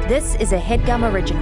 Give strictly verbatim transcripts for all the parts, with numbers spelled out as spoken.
This is a HeadGum original.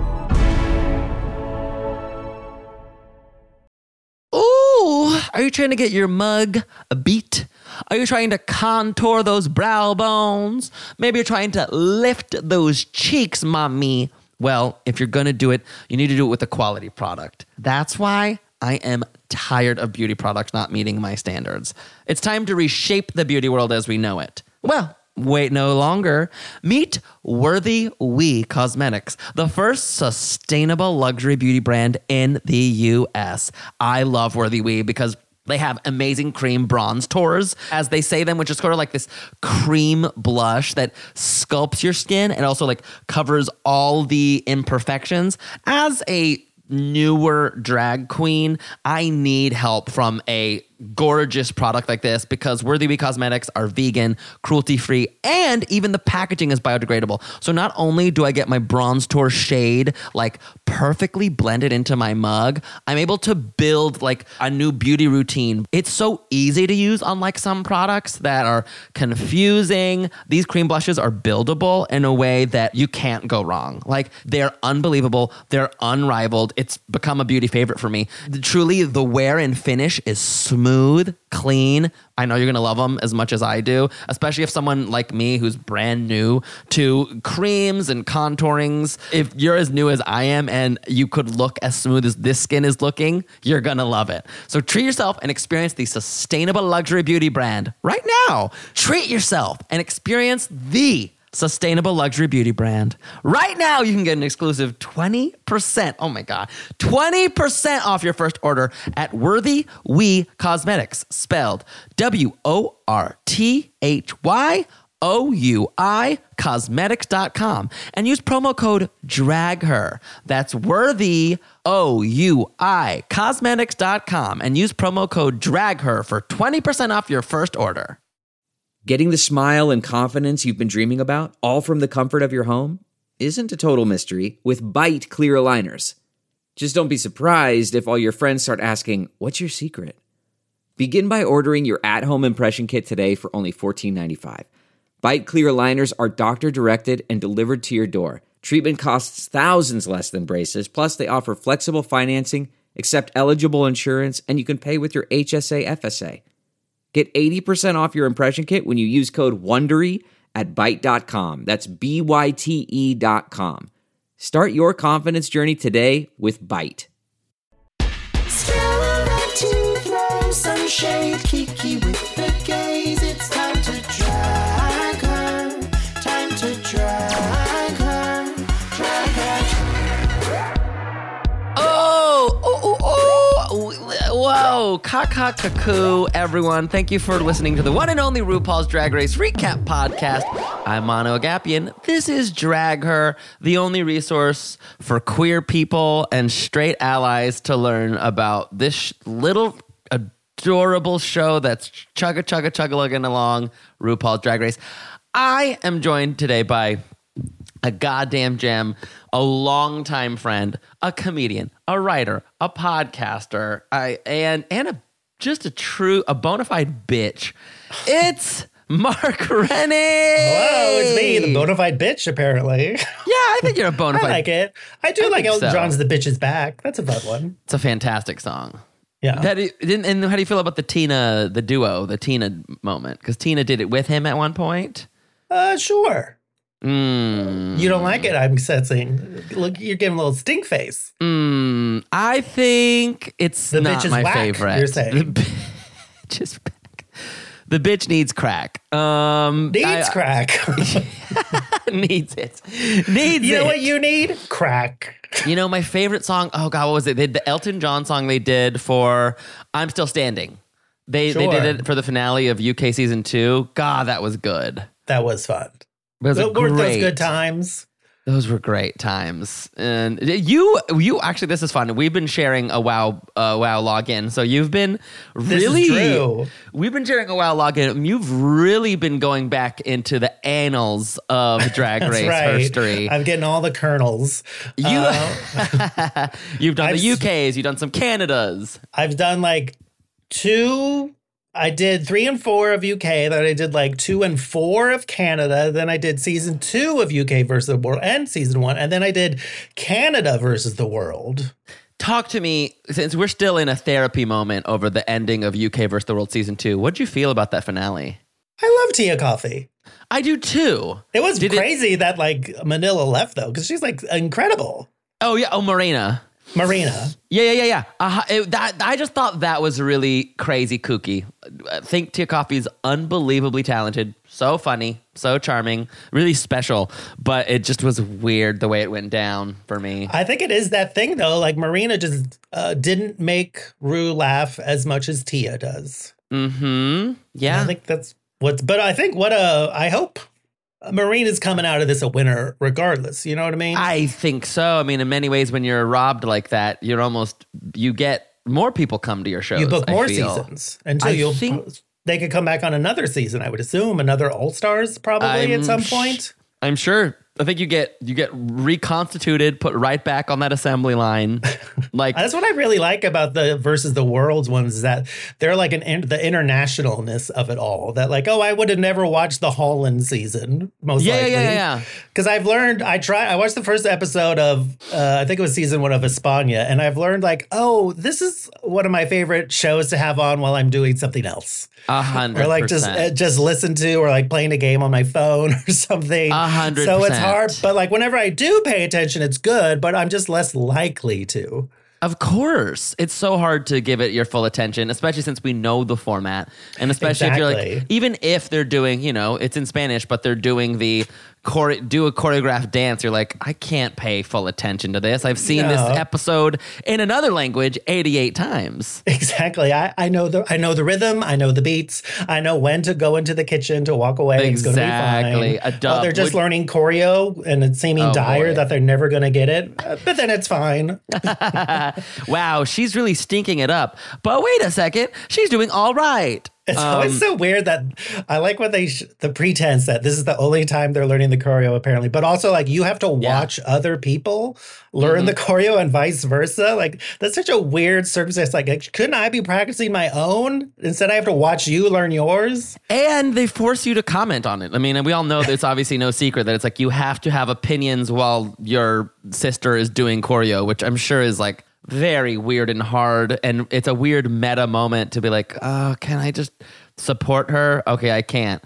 Ooh, are you trying to get your mug a beat? Are you trying to contour those brow bones? Maybe you're trying to lift those cheeks, mommy. Well, if you're going to do it, you need to do it with a quality product. That's why I am tired of beauty products not meeting my standards. It's time to reshape the beauty world as we know it. Well, wait no longer. Meet Worthy We Cosmetics, the first sustainable luxury beauty brand in the U S. I love Worthy We because they have amazing cream bronze tours, as they say them, which is sort of like this cream blush that sculpts your skin and also like covers all the imperfections. As a newer drag queen, I need help from a gorgeous product like this because Worthy We Cosmetics are vegan, cruelty-free, and even the packaging is biodegradable. So not only do I get my bronze tour shade like perfectly blended into my mug, I'm able to build like a new beauty routine. It's so easy to use, unlike some products that are confusing. These cream blushes are buildable in a way that you can't go wrong. Like, they're unbelievable. They're unrivaled. It's become a beauty favorite for me. Truly, the wear and finish is smooth. Smooth, clean. I know you're going to love them as much as I do, especially if someone like me who's brand new to creams and contourings. If you're as new as I am and you could look as smooth as this skin is looking, you're going to love it. So treat yourself and experience the sustainable luxury beauty brand right now. Treat yourself and experience the sustainable luxury beauty brand. Right now, you can get an exclusive twenty percent, oh my God, twenty percent off your first order at Worthy We Cosmetics, spelled W O R T H Y O U I cosmetics dot com, and use promo code DRAGHER. That's Worthy, O U I cosmetics dot com, and use promo code DRAGHER for twenty percent off your first order. Getting the smile and confidence you've been dreaming about, all from the comfort of your home, isn't a total mystery with Byte clear aligners. Just don't be surprised if all your friends start asking, "What's your secret?" Begin by ordering your at-home impression kit today for only fourteen ninety-five. Byte clear aligners are doctor-directed and delivered to your door. Treatment costs thousands less than braces, plus they offer flexible financing, accept eligible insurance, and you can pay with your H S A F S A. Get eighty percent off your impression kit when you use code WONDERY at byte dot com. That's B Y T E dot com. Start your confidence journey today with Byte. To throw some shade, Kiki with the gaze. It's time to drag her. Time to drag her. Drag her. Oh, oh, oh, oh. Whoa, caca cuckoo, everyone. Thank you for listening to the one and only RuPaul's Drag Race Recap Podcast. I'm Mono Agapian. This is Drag Her, the only resource for queer people and straight allies to learn about this sh- little adorable show that's chugga chugga chugga lugging along, RuPaul's Drag Race. I am joined today by a goddamn gem, a longtime friend, a comedian, a writer, a podcaster, I, and and a just a true, a bona fide bitch. It's Mark Rennie. Hello, it's me, the bona fide bitch, apparently. Yeah, I think you're a bona fide. I like it. I do I like think Elton so. John's The Bitch Is Back. That's a fun one. It's a fantastic song. Yeah. That, and, and how do you feel about the Tina, the duo, the Tina moment? Because Tina did it with him at one point. Uh, sure. Mm. You don't like it, I'm sensing. Look, you're giving a little stink face. Mm, I think it's The not bitch is my whack, favorite. you're saying. The bitch is back. The bitch needs crack. Um, Needs I- crack. needs it. Needs You it. know what you need? Crack. You know, my favorite song, oh God, what was it? They, the Elton John song they did for I'm Still Standing. They they Sure. did it for the finale of U K season two. God, that was good. That was fun. It was But weren't those great. good times? Those were great times. And you, you actually, this is fun. We've been sharing a WoW, uh, WoW login. So you've been really, This is true. We've been sharing a WoW login. You've really been going back into the annals of Drag That's Race right. history. I'm getting all the kernels. You, Uh, you've done I've the U Ks. You've done some Canadas. I've done like two I did three and four of U K. Then I did like two and four of Canada. Then I did season two of U K versus the world and season one. And then I did Canada versus the world. Talk to me, since we're still in a therapy moment over the ending of U K versus the world season two. What'd you feel about that finale? I love Tia Coffey. I do too. It was Did crazy it, that like Manila left though, because she's like incredible. Oh yeah. Oh, Marina. Marina. Yeah, yeah, yeah, yeah. Uh, it, that I just thought that was really crazy kooky. I think Tia Coffey's unbelievably talented, so funny, so charming, really special. But it just was weird the way it went down for me. I think it is that thing though. Like Marina just uh, didn't make Rue laugh as much as Tia does. Mm-hmm. Yeah. And I think that's what's. But I think what uh, I hope Marina's coming out of this a winner regardless. You know what I mean? I think so. I mean, in many ways, when you're robbed like that, you're almost, you get more people come to your shows. You book more I feel. seasons until I you'll. think- They could come back on another season, I would assume. Another All-Stars probably I'm at some sh- point. I'm sure. I think you get you get reconstituted, put right back on that assembly line. Like That's what I really like about the versus the worlds ones is that they're like an in, the internationalness of it all. That like, oh, I would have never watched the Holland season, most yeah, likely. yeah, yeah, yeah. Because I've learned, I try, I watched the first episode of, uh, I think it was season one of España, and I've learned like, oh, this is one of my favorite shows to have on while I'm doing something else. A hundred Or like just uh, percent. just listen to, or like playing a game on my phone or something. A hundred So it's percent. hard, but like whenever I do pay attention, it's good, but I'm just less likely to. Of course. It's so hard to give it your full attention, especially since we know the format. And especially if you're Exactly. like, even if they're doing, you know, it's in Spanish, but they're doing the chore- do a choreographed dance, you're like, I can't pay full attention to this. I've seen this No. episode in another language eighty-eight times. Exactly. I, I know the I know the rhythm. I know the beats. I know when to go into the kitchen to walk away. It's going to be Exactly. fine. A dub Well, they're just would- learning choreo, and it's seeming Oh, dire boy. that they're never going to get it. Uh, But then it's fine. Wow, she's really stinking it up. But wait a second, she's doing all right. It's Um, always so weird that I like when they sh- the pretense that this is the only time they're learning the choreo apparently, but also like you have to Yeah. watch other people learn the choreo and vice versa. Like that's such a weird circumstance. Like couldn't I be practicing my own instead? I have to watch you learn yours. And they force you to comment on it. I mean, and we all know that it's obviously no secret that it's like you have to have opinions while your sister is doing choreo, which I'm sure is like very weird and hard. And it's a weird meta moment to be like, oh, can I just support her? Okay, I can't.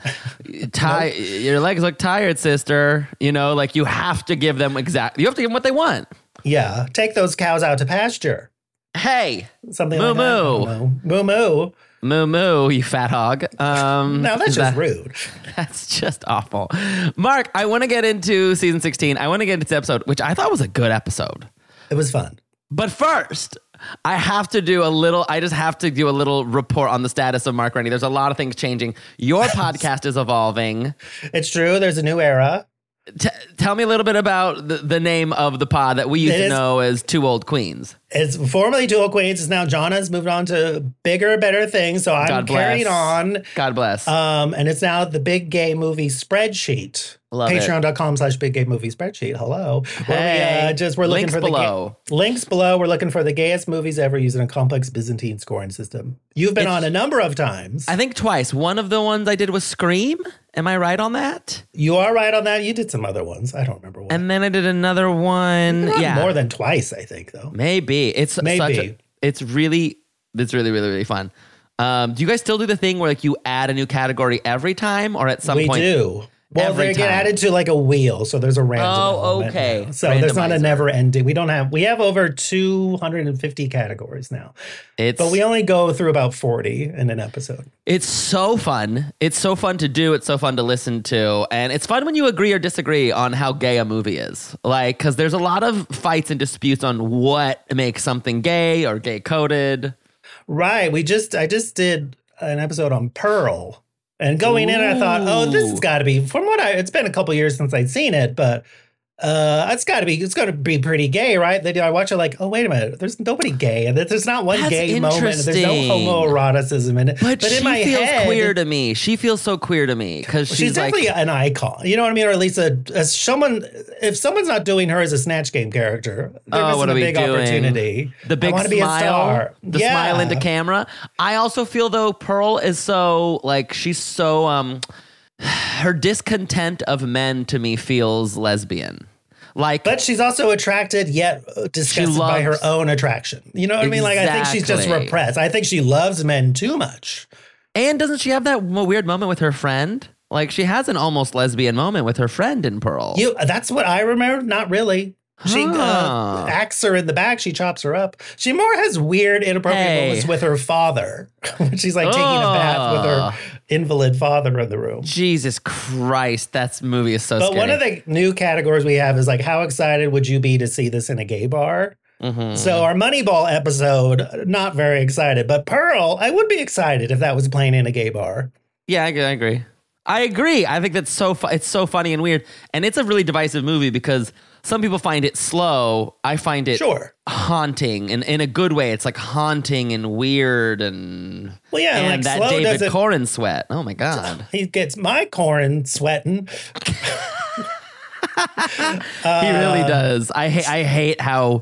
Ti- Your legs look tired, sister. You know, like you have to give them exact. You have to give them what they want. Yeah, take those cows out to pasture. Hey, Something Moo like that. I don't know. Moo moo. moo moo, you fat hog. Um, No, that's is just that- rude. That's just awful. Mark, I want to get into season sixteen. I want to get into this episode, which I thought was a good episode. It was fun. But first, I have to do a little, I just have to do a little report on the status of Mark Rennie. There's a lot of things changing. Your podcast is evolving. It's true. There's a new era. T- tell me a little bit about the, the name of the pod that we used It to is- know as Two Old Queens. It's formerly Two Old Queens. It's now John has moved on to bigger, better things. So I'm God bless. carrying on. God bless. Um, and it's now the Big Gay Movie Spreadsheet. Love it. Patreon.com slash Big Gay Movie Spreadsheet. Hello. Where Hey. we, uh, just we're looking Links for the below. Gay, links below. We're looking for the gayest movies ever using a complex Byzantine scoring system. You've been It's- on a number of times. I think twice. One of the ones I did was Scream. Am I right on that? You are right on that. You did some other ones. I don't remember what. And then I did another one. Not yeah. more than twice, I think, though. Maybe it's Maybe. Such a, it's really it's really really really fun. Um, do you guys still do the thing where like you add a new category every time, or at some we point? do. Well, every they get time? added to like a wheel, so there's a random. Oh, element okay. now. So there's not a Randomizer. never ending. We don't have. We have over two hundred fifty categories now, It's but we only go through about forty in an episode. it's so fun. It's so fun to do. It's so fun to listen to, and it's fun when you agree or disagree on how gay a movie is. Like, because there's a lot of fights and disputes on what makes something gay or gay coded. Right. We just. I just did an episode on Pearl. And going in, I thought, oh, this has Ooh. got to be from what I. It's been a couple years since I'd seen it, but Uh, it's got to be. It's going to be pretty gay, right? They do. I watch it like, oh wait a minute. There's nobody gay, and there's not one That's gay moment. There's no interesting. homoeroticism in it. But, But she in my feels head, queer to me. She feels so queer to me because she's, she's like, definitely an icon. You know what I mean? Or at least a, as someone. If someone's not doing her as a Snatch Game character, they're oh, missing what are a we big doing? opportunity. The big I wanna be a smile, star. the Yeah. smile into camera. I also feel though Pearl is so like she's so um, her discontent of men to me feels lesbian. Like, But she's also attracted yet disgusted by her loves- own attraction. You know what I mean? Like I think she's just Exactly. repressed. I think she loves men too much. and doesn't she have that w- weird moment with her friend? Like she has an almost lesbian moment with her friend in Pearl. You that's what I remember. Not really. She Huh. uh, axes her in the back. She chops her up. She more has weird, inappropriate Hey. moments with her father. When she's like taking a bath with her invalid father in the room. Jesus Christ, that movie is so But scary. one of the new categories we have is like, how excited would you be to see this in a gay bar? Mhm. So our Moneyball episode, not very excited. But Pearl, I would be excited if that was playing in a gay bar. Yeah, I, I agree. I agree. I think that's so fu- it's so funny and weird, and it's a really divisive movie because some people find it slow. I find it Sure. haunting, and in a good way. It's like haunting and weird, and Well, yeah, and like that slow David doesn't- Corn sweat. Oh my god, He gets my corn sweating. he really does. I hate. I hate how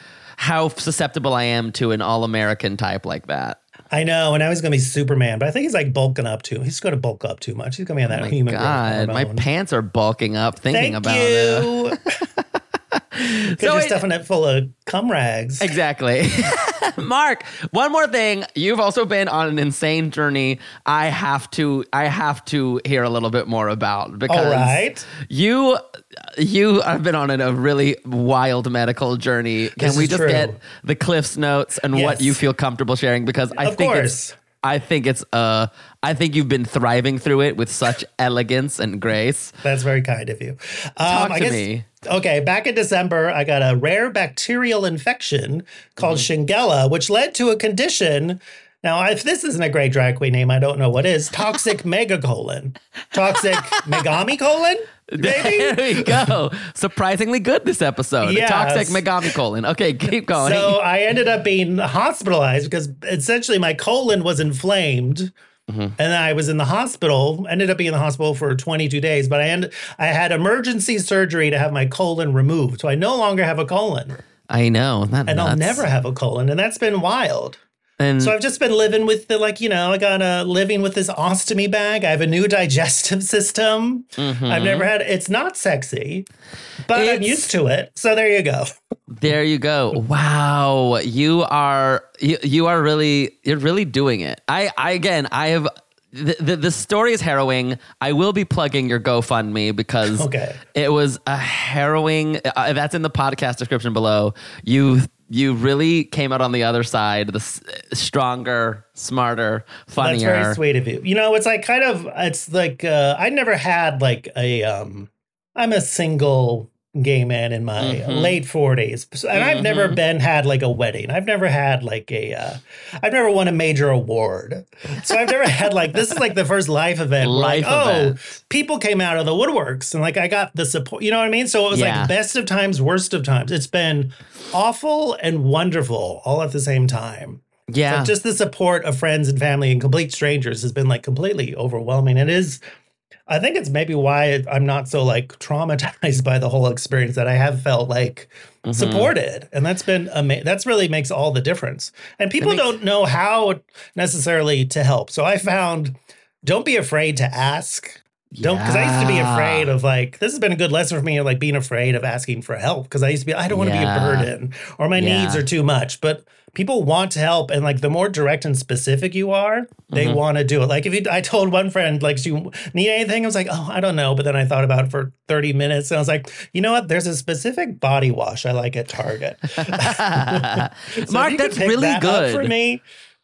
how susceptible I am to an all American type like that. I know, and now he's going to be Superman, but I think he's like bulking up too. He's going to bulk up too much. He's going to be on that Oh my human growth god, my hormone. pants are bulking up thinking Thank about it. you. Because So you're it- stuffing it full of cum rags. Exactly. Mark, one more thing. You've also been on an insane journey. I have to I have to hear a little bit more about because All right. you you have been on a really wild medical journey. Can This we is just true. get the Cliff's notes and what Yes. you feel comfortable sharing? Because I Of think course. it's I think it's uh I think you've been thriving through it with such elegance and grace. That's very kind of you. Um, Talk I to guess, me. Okay, back in December, I got a rare bacterial infection called Mm-hmm. Shingella, which led to a condition. Now, if this isn't a great drag queen name, I don't know what is. Toxic megacolon. Toxic megami colon? Maybe? There we go. Surprisingly good this episode. Yes. Toxic megami colon. Okay, keep going. So I ended up being hospitalized because essentially my colon was inflamed. Mm-hmm. And I was in the hospital, ended up being in the hospital for twenty-two days, but I end, I had emergency surgery to have my colon removed. So I no longer have a colon I know. That and I'll nuts. never have a colon. And that's been wild. And So I've just been living with the, like, you know, I got a living with this ostomy bag. I have a new digestive system. I've never had, it's not sexy, but I'm It's- used to it. So there you go. there you go. Wow, you are you, you are really you're really doing it. I, I again I have the, the the story is harrowing. I will be plugging your GoFundMe because Okay. it was a harrowing. Uh, that's in the podcast description below. You you really came out on the other side, the s- stronger, smarter, funnier. That's very sweet of you. You know, it's like kind of, it's like, uh, I never had like a, um, I'm a single gay man in my Mhm. late forties. And I've never Mhm. been, had like a wedding. I've never had like a, uh, I've never won a major award. So I've never had like, this is like the first life event. where, Life like, oh, event. people came out of the woodworks and like I got the support, you know what I mean? So it was Yeah. like best of times, worst of times. It's been awful and wonderful all at the same time. Yeah. So just the support of friends and family and complete strangers has been like completely overwhelming. It is, I think it's maybe why I'm not so like traumatized by the whole experience, that I have felt like Mhm. supported. And that's been amazing. That's really makes all the difference. And people makes- don't know how necessarily to help. So I found, don't be afraid to ask. Don't, because I used to be Yeah. afraid of like, this has been a good lesson for me, like being afraid of asking for help. Because I used to be, I don't want to Yeah. be a burden or my Yeah. needs are too much. But people want to help. And like the more direct and specific you are, they Mhm. want to do it. Like if you, I told one friend, like, do you need anything? I was like, oh, I don't know. But then I thought about it for thirty minutes. And I was like, you know what? There's a specific body wash I like at Target. So if Mark, you could that's pick really that up good. for me.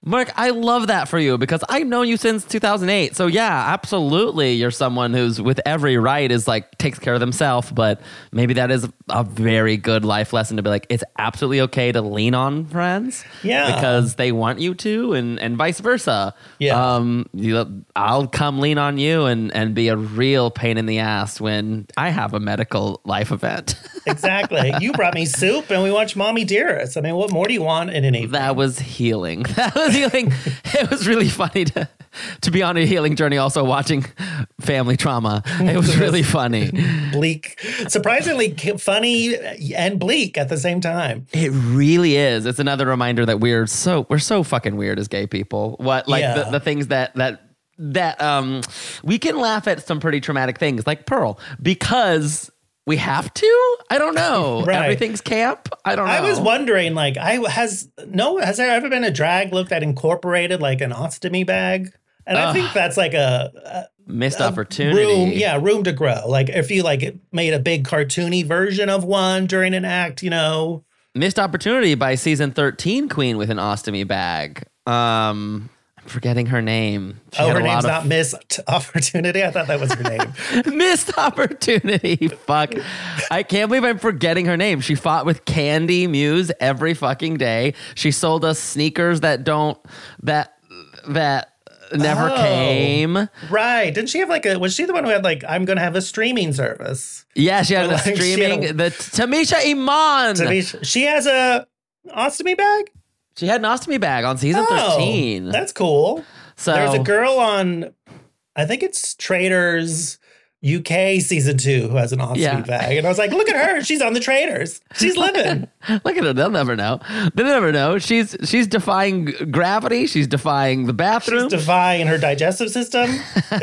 Mark, I love that for you because I've known you since two thousand eight. So yeah, absolutely. You're someone who's with every right is like takes care of themselves, but maybe that is a very good life lesson to be like, it's absolutely okay to lean on friends. Yeah. Because they want you to and, and vice versa. Yeah. Um, you, I'll come lean on you and, and be a real pain in the ass when I have a medical life event. Exactly. You brought me soup and we watched Mommy Dearest. I mean, what more do you want in an evening? That was healing. That was healing. It was really funny to to be on a healing journey also watching family trauma. It was really funny. Bleak. Surprisingly funny and bleak at the same time. It really is. It's another reminder that we're so we're so fucking weird as gay people. What like Yeah. the, the things that that that um we can laugh at some pretty traumatic things like Pearl because we have to? I don't know. Right. Everything's camp? I don't know. I was wondering, like, I has no has there ever been a drag look that incorporated like an ostomy bag? And I think that's like a, Missed a opportunity. room, yeah, room to grow. Like if you like made a big cartoony version of one during an act, you know. Missed opportunity by season thirteen queen with an ostomy bag. Um, I'm forgetting her name. She Oh, had her a lot name's of- not Miss Opportunity. I thought that was her name. Missed opportunity. Fuck. I can't believe I'm forgetting her name. She fought with Candy Muse every fucking day. She sold us sneakers that don't, that, that never Oh. came. Right. Didn't she have like a, was she the one who had like, I'm going to have a streaming service? Yeah, she had Or a like she had streaming, a- the Tamisha Iman. To be, she has a ostomy bag? She had an ostomy bag on season thirteen. Oh, that's cool. So There's a girl on, I think it's Traders U K season two who has an ostomy Yeah. bag. And I was like, look at her. She's on the Traders. She's living. Look at her. They'll never know. They'll never know. She's she's defying gravity. She's defying the bathroom. She's defying her digestive system.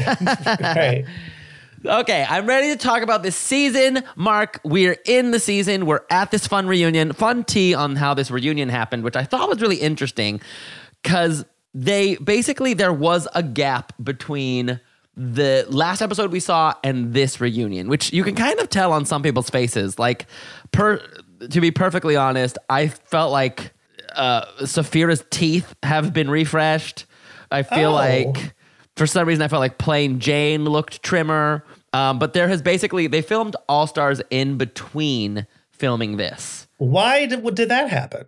Right. Okay, I'm ready to talk about this season. Mark, we're in the season. We're at this fun reunion, fun tea on how this reunion happened, which I thought was really interesting because they basically, there was a gap between the last episode we saw and this reunion, which you can kind of tell on some people's faces. Like, per, to be perfectly honest, I felt like uh, Saphira's teeth have been refreshed. I feel Oh. like... For some reason, I felt like Plain Jane looked trimmer. Um, but there has basically, they filmed All Stars in between filming this. Why did, did that happen?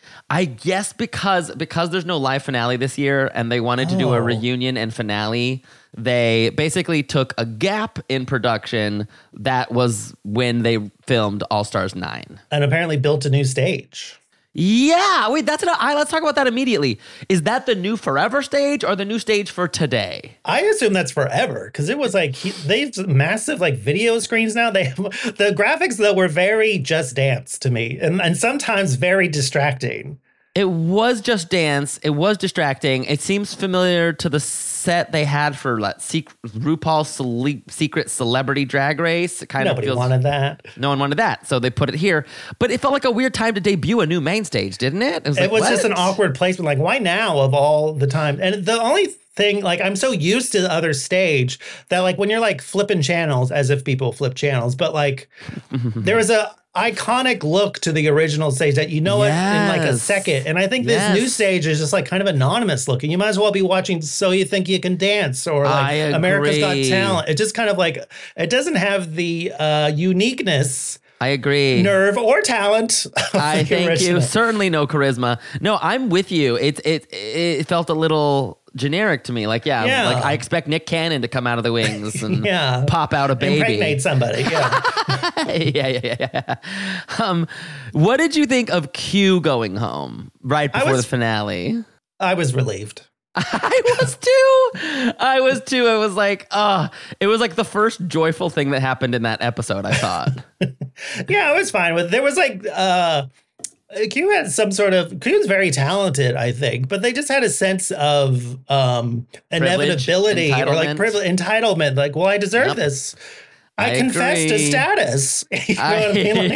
I guess because because there's no live finale this year and they wanted to do a Oh. reunion and finale, they basically took a gap in production. That was when they filmed All Stars nine. And apparently built a new stage. Yeah, wait, that's an, I, let's talk about that immediately. Is that the new forever stage or the new stage for today? I assume that's forever because it was like he, they have massive like video screens now. They the graphics though were very Just Dance to me, and and sometimes very distracting. It was Just Dance. It was distracting. It seems familiar to the set they had for like sec- RuPaul's Cele- Secret Celebrity Drag Race. It kind Nobody of feels, wanted that. No one wanted that, so they put it here. But it felt like a weird time to debut a new main stage, didn't it? It was, It like, was just what? an awkward placement. Like, why now of all the time? And the only thing, like, I'm so used to the other stage that, like, when you're like flipping channels, as if people flip channels, but like, there was a iconic look to the original stage that you know it in like a Yes. second. And I think this Yes. new stage is just like kind of anonymous looking. You might as well be watching So You Think You Can Dance or like I America's Got agree. Talent. It just kind of like, it doesn't have the uh, uniqueness, I agree. nerve, or talent. of I the thank you. original. Certainly no charisma. No, I'm with you. It it it felt a little generic to me. Like, yeah, Yeah. like I expect Nick Cannon to come out of the wings and Yeah. pop out a baby. Impregnate somebody. Yeah. yeah, yeah, yeah. Um, what did you think of Q going home right I before was- the finale? I was relieved. I was too. I was too. It was like, uh, it was like the first joyful thing that happened in that episode, I thought. Yeah, I was fine with it. There was like uh Q had some sort of Q's very talented, I think, but they just had a sense of um Privilege, inevitability or like entitlement. privilege entitlement. Like, well, I deserve Yep. this. I, I confess to agree. status. You know what I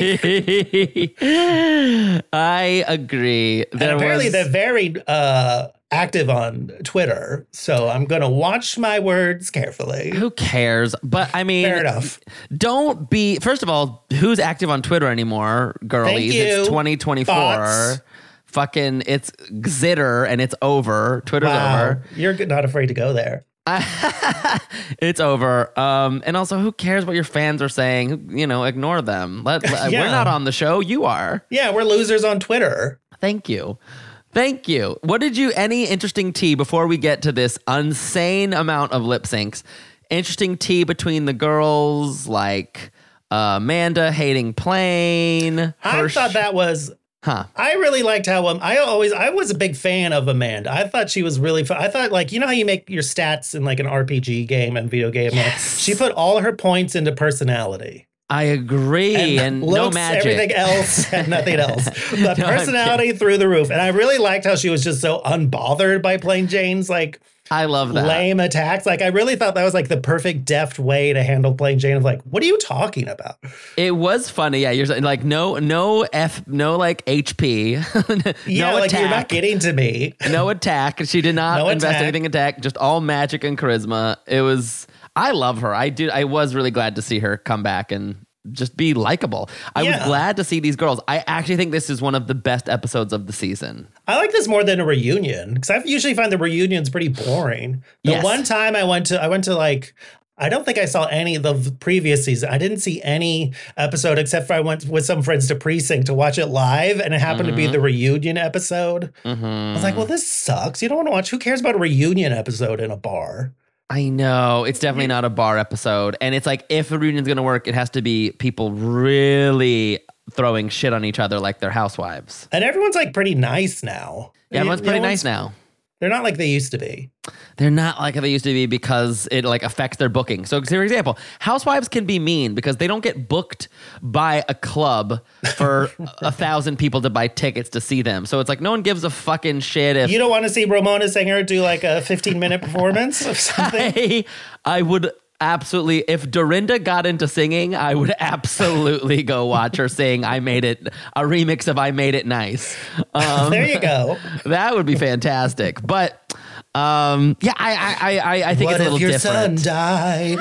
mean? Like, I agree. and There apparently was, they're very uh active on Twitter. So I'm gonna watch my words carefully. who cares? But I mean, Fair enough. don't be. First of all, who's active on Twitter anymore, girlies? Thank you. It's twenty twenty-four. Bots. fucking it's Xitter and it's over. Twitter's Wow. over. You're not afraid to go there. It's over. Um, and also, who cares what your fans are saying? You know, ignore them. Let, let- Yeah. We're not on the show. You are. Yeah, we're losers on Twitter. Thank you. Thank you. What did you, any interesting tea before we get to this insane amount of lip syncs? Interesting tea between the girls, like uh, Amanda hating Plain. I Hirsch- thought that was. Huh. I really liked how um, I always I was a big fan of Amanda. I thought she was really fun. I thought like you know how you make your stats in like an R P G game and video game. Like, Yes. she put all her points into personality. I agree. And, no looks, magic. everything else and nothing else. The No, I'm personality through the roof. And I really liked how she was just so unbothered by Plain Jane's like I love that. lame attacks. Like I really thought that was like the perfect deft way to handle Plain Jane of like, what are you talking about? It was funny. Yeah, you're saying, like no, no F, no like H P, Yeah, no like attack, you're not getting to me. no attack. She did not No invest attack. anything in attack. Just all magic and charisma. It was. I love her. I did. I was really glad to see her come back and just be likable. I was Yeah. glad to see these girls. I actually think this is one of the best episodes of the season. I like this more than a reunion because I usually find the reunions pretty boring. The Yes. one time I went to, I went to like, I don't think I saw any of the previous season. I didn't see any episode except for I went with some friends to Precinct to watch it live, and it happened Mm-hmm. to be the reunion episode. I was like, well, this sucks. You don't want to watch. Who cares about a reunion episode in a bar? I know. It's definitely not a bar episode. And it's like, if a reunion's going to work, it has to be people really throwing shit on each other like they're housewives. And everyone's like pretty nice now. Yeah, everyone's pretty No nice one's- now. They're not like they used to be. They're not like they used to be because it like affects their booking. So, for example, housewives can be mean because they don't get booked by a club for a thousand people to buy tickets to see them. So it's like no one gives a fucking shit if You don't want to see Ramona Singer do like a fifteen minute performance of something? I, I would absolutely, if Dorinda got into singing, I would absolutely go watch her sing I Made It, a remix of I Made It Nice. Um, There you go. that would be fantastic. But um, yeah, I, I, I, I think What it's a little if your different. son died?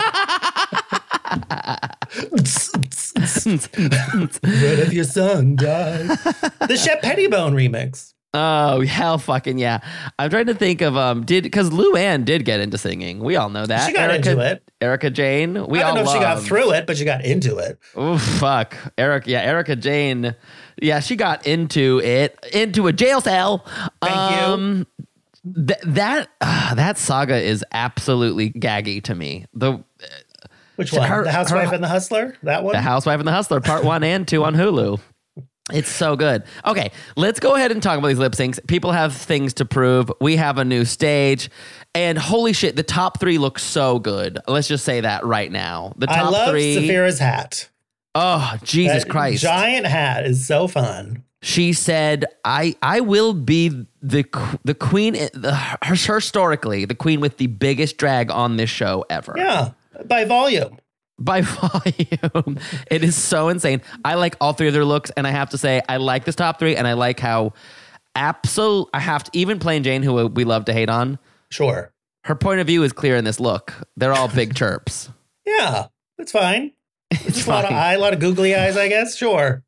What if your son died? The Shep Pettibone remix. Oh, hell fucking yeah. I'm trying to think of, um, did, because Luann did get into singing. We all know that. She got Erica, into it. Erica Jane. We I all don't know if she got love- through it, but she got into it. Oh, fuck. Eric, yeah, Erica Jane. Yeah, she got into it, into a jail cell. Thank you. um, Th- that uh, that saga is absolutely gaggy to me. The Which one? Her- the Housewife her- and the Hustler? That one? The Housewife and the Hustler, part one and two on Hulu. It's so good. Okay, let's go ahead and talk about these lip syncs. People have things to prove. We have a new stage. And holy shit, the top three look so good. Let's just say that right now. The top I love three. Saphira's hat. Oh, Jesus That Christ. giant hat is so fun. She said, I I will be the qu- the queen, the, her, historically, the queen with the biggest drag on this show ever. Yeah, by volume. By volume. It is so insane. I like all three of their looks, and I have to say, I like this top three, and I like how absolute, I have to, even Plain Jane, who we love to hate on, Sure. her point of view is clear in this look. They're all big chirps. Yeah, it's fine. It's Just a lot of fine. eye, a lot of googly eyes, I guess. Sure.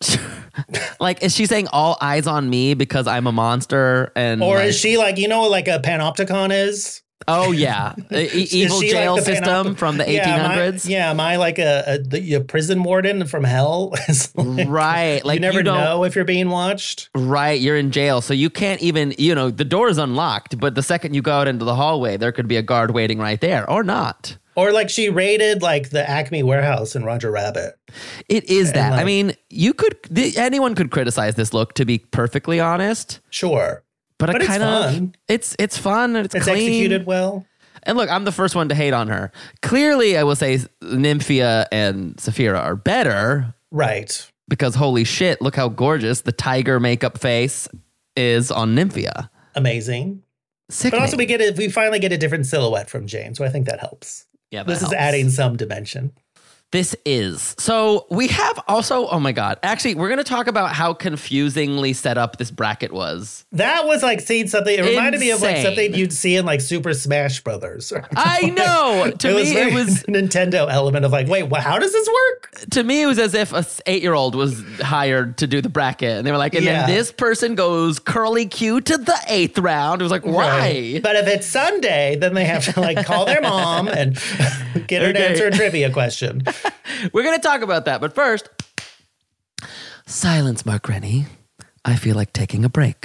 Like, is she saying all eyes on me because I'm a monster? And Or like, is she like, you know what like a panopticon is? oh yeah, E- e- Is evil she jail like the system panopti- from the Yeah, eighteen am I- hundreds. Yeah, am I like a, a, the, a prison warden from hell? It's like, Right, like you never don't, know if you're being watched. Right, you're in jail, so you can't even, you know, the door is unlocked, but the second you go out into the hallway, there could be a guard waiting right there, or not. Or like she raided like the Acme warehouse in Roger Rabbit. It is that. I like- mean, you could, the, anyone could criticize this look, to be perfectly honest, Sure. but, it But it's kind of, fun. it's it's fun and it's, It's clean. executed well. And look, I'm the first one to hate on her. Clearly, I will say Nymphia and Saphira are better. Right. Because holy shit, look how gorgeous the tiger makeup face is on Nymphia. Amazing. Sickening. But also we get it, we finally get a different silhouette from Jane, so I think that helps. yeah, that This is helps. adding some dimension. This is. So we have also, oh my God. Actually, we're going to talk about how confusingly set up this bracket was. That was like seeing something. It reminded me of like Insane. something you'd see in like Super Smash Brothers. I know. To it me, was it like was a Nintendo element of like, wait, what, how does this work? to me, it was as if a eight-year-old was hired to do the bracket. And they were like, and Yeah. then this person goes curly Q to the eighth round. It was like, why? Right. But if it's Sunday, then they have to like call their mom and get her to Okay. answer a trivia question. We're going to talk about that. But first, silence, Mark Rennie. I feel like taking a break.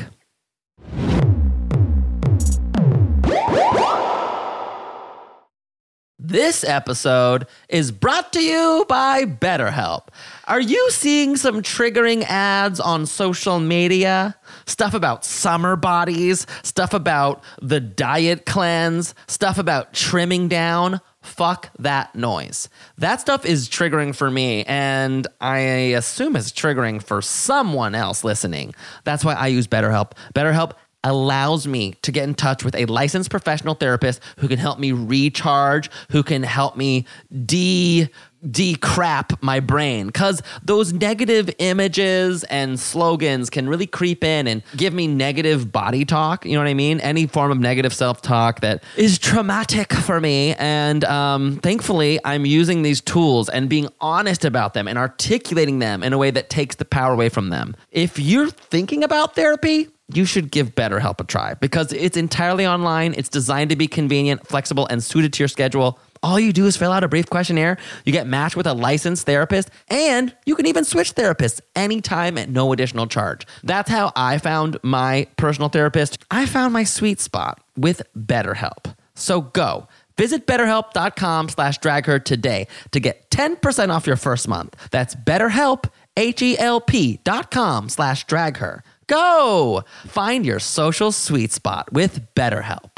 This episode is brought to you by BetterHelp. Are you seeing some triggering ads on social media? Stuff about summer bodies, stuff about the diet cleanse, stuff about trimming down? Fuck that noise. That stuff is triggering for me, and I assume it's triggering for someone else listening. That's why I use BetterHelp. BetterHelp allows me to get in touch with a licensed professional therapist who can help me recharge, who can help me de decrap my brain, because those negative images and slogans can really creep in and give me negative body talk. You know what I mean? Any form of negative self-talk that is traumatic for me. And um, thankfully, I'm using these tools and being honest about them and articulating them in a way that takes the power away from them. If you're thinking about therapy, you should give BetterHelp a try because it's entirely online. It's designed to be convenient, flexible, and suited to your schedule. All you do is fill out a brief questionnaire. You get matched with a licensed therapist, and you can even switch therapists anytime at no additional charge. That's how I found my personal therapist. I found my sweet spot with BetterHelp. So go. Visit betterhelp.com slash dragher today to get ten percent off your first month. That's BetterHelp, H-E-L-P dot com slash dragher. Go! Find your social sweet spot with BetterHelp.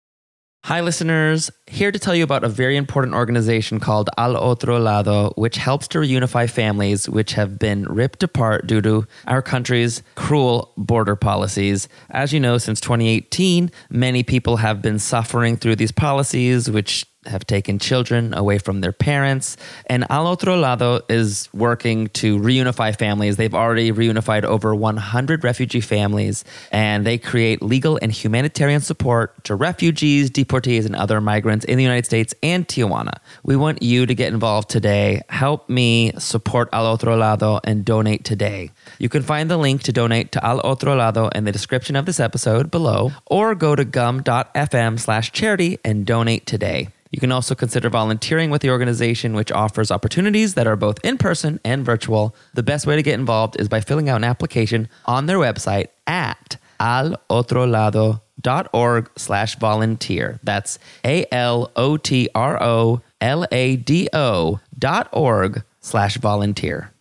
Hi, listeners. Here to tell you about a very important organization called Al Otro Lado, which helps to reunify families which have been ripped apart due to our country's cruel border policies. As you know, since twenty eighteen, many people have been suffering through these policies, which have taken children away from their parents. And Al Otro Lado is working to reunify families. They've already reunified over one hundred refugee families, and they create legal and humanitarian support to refugees, deportees, and other migrants in the United States and Tijuana. We want you to get involved today. Help me support Al Otro Lado and donate today. You can find the link to donate to Al Otro Lado in the description of this episode below, or go to gum.fm slash charity and donate today. You can also consider volunteering with the organization, which offers opportunities that are both in-person and virtual. The best way to get involved is by filling out an application on their website at alotrolado.org slash volunteer. That's A-L-O-T-R-O-L-A-D-O dot org slash volunteer.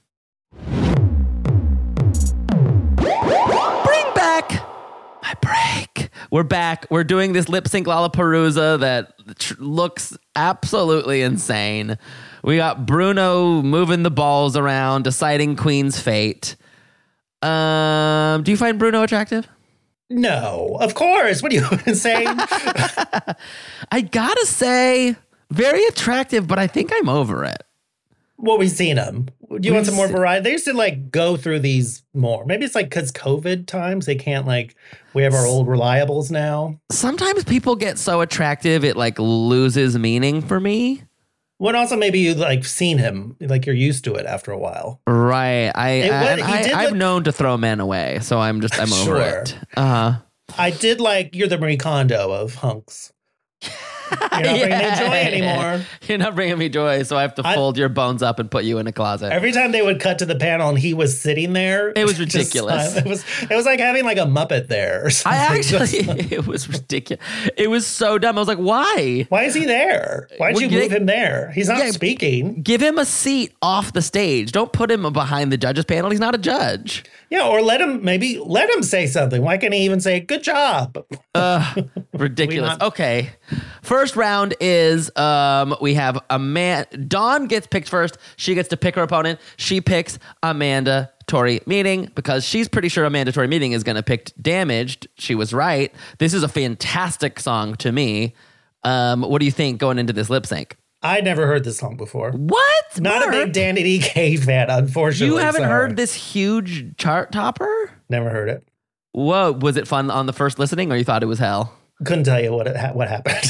Bring back my break. We're back. We're doing this lip sync Lollapalooza that tr- looks absolutely insane. We got Bruno moving the balls around, deciding Queen's fate. Um, do you find Bruno attractive? No, of course. What are you saying? I gotta say, very attractive, but I think I'm over it. Well, we've seen them. Do you want some more se- variety? They used to like go through these more. Maybe it's like because COVID times they can't like. We have our old reliables now. Sometimes people get so attractive it like loses meaning for me. What also maybe you like seen him like you're used to it after a while. Right. I, It I, would- and he I did I've look- known to throw men away, so I'm just I'm over Sure. it. Uh huh. I did like you're the Marie Kondo of hunks. You're not bringing me joy anymore. You're not bringing me joy, so I have to I- fold your bones up and put you in a closet. Every time they would cut to the panel and he was sitting there, It was just, ridiculous. uh, it was it was like having like a Muppet there. Or something. I Just actually, like, it was ridiculous. It was so dumb. I was like, why? why is he there? Why'd Well, you you- move him there? He's not Yeah. speaking. Give him a seat off the stage. Don't put him behind the judges panel. He's not a judge. Yeah, or let him maybe let him say something. Why can't he even say good job? Ridiculous. not- Okay. First round is um we have a man. Dawn gets picked first. She gets to pick her opponent. She picks Amanda Tori Meeting because she's pretty sure Amanda Tori Meeting is going to pick Damaged. She was right. This is a fantastic song to me. Um, what do you think going into this lip sync? I never heard this song before. What? Not Mark? a big Danny D K fan, unfortunately. You haven't sorry. heard this huge chart topper? Never heard it. Whoa, was it fun on the first listening, or you thought it was hell? Couldn't tell you what it ha- what happened.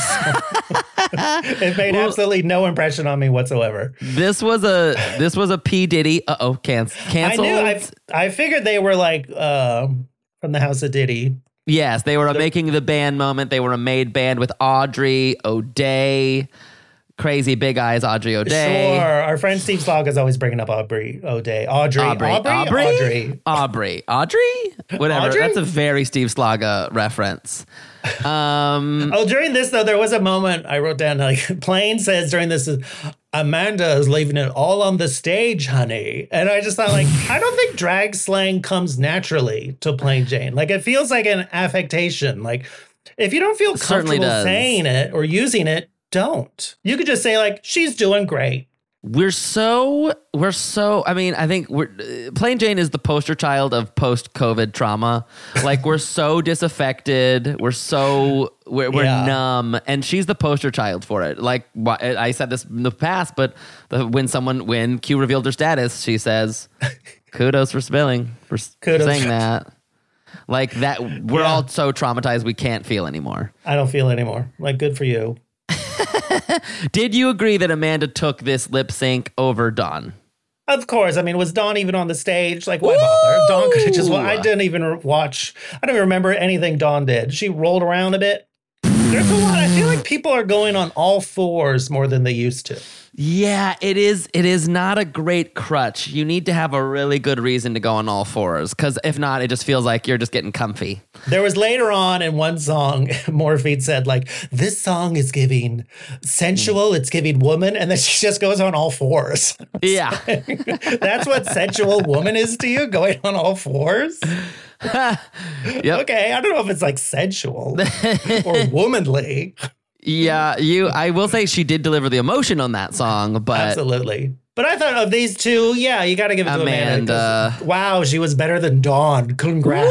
It made Well- absolutely no impression on me whatsoever. This was a this was a P Diddy. Uh oh, can- I canceled. knew. I, I figured they were like um, from the House of Diddy. Yes, they were a making the band moment. They were a made band with Audrey O'Day, crazy big eyes Audrey O'Day. Sure. Our friend Steve Slog is always bringing up Aubrey O'Day. Audrey. Aubrey, Aubrey. Aubrey, Audrey. Aubrey, Audrey, whatever. Audrey? That's a very Steve Slaga reference. Um, Oh, during this, though, there was a moment I wrote down, like, Plain says during this, Amanda is leaving it all on the stage, honey. And I just thought, like, I don't think drag slang comes naturally to Plain Jane. Like, it feels like an affectation. Like, if you don't feel Certainly comfortable does. saying it or using it, don't. You could just say, like, she's doing great. we're so we're so. I mean, I think we're uh, Plain Jane is the poster child of post-COVID trauma. Like, we're so disaffected. We're so we're, we're Yeah. numb, and she's the poster child for it. Like, wh- I said this in the past, but the, when someone when Q revealed her status, she says, "Kudos for spilling for s- Kudos. saying that." Like that, we're Yeah. all so traumatized we can't feel anymore. I don't feel anymore. Like, good for you. Did you agree that Amanda took this lip sync over Dawn? Of course. I mean, was Dawn even on the stage? Like, why bother? Dawn could have just, well, I Ooh. didn't even watch, I don't even remember anything Dawn did. She rolled around a bit. There's a lot. I feel like people are going on all fours more than they used to. Yeah, it is. It is not a great crutch. You need to have a really good reason to go on all fours, because if not, it just feels like you're just getting comfy. There was later on in one song, Morphine said, like, this song is giving sensual, it's giving woman, and then she just goes on all fours. Yeah. That's what sensual woman is to you, going on all fours? Yep. Okay, I don't know if it's like sensual or womanly. Yeah, you. I will say she did deliver the emotion on that song, but Absolutely. But I thought of these two, yeah, you got to give it to Amanda. Amanda. 'cause, wow, she was better than Dawn. Congrats.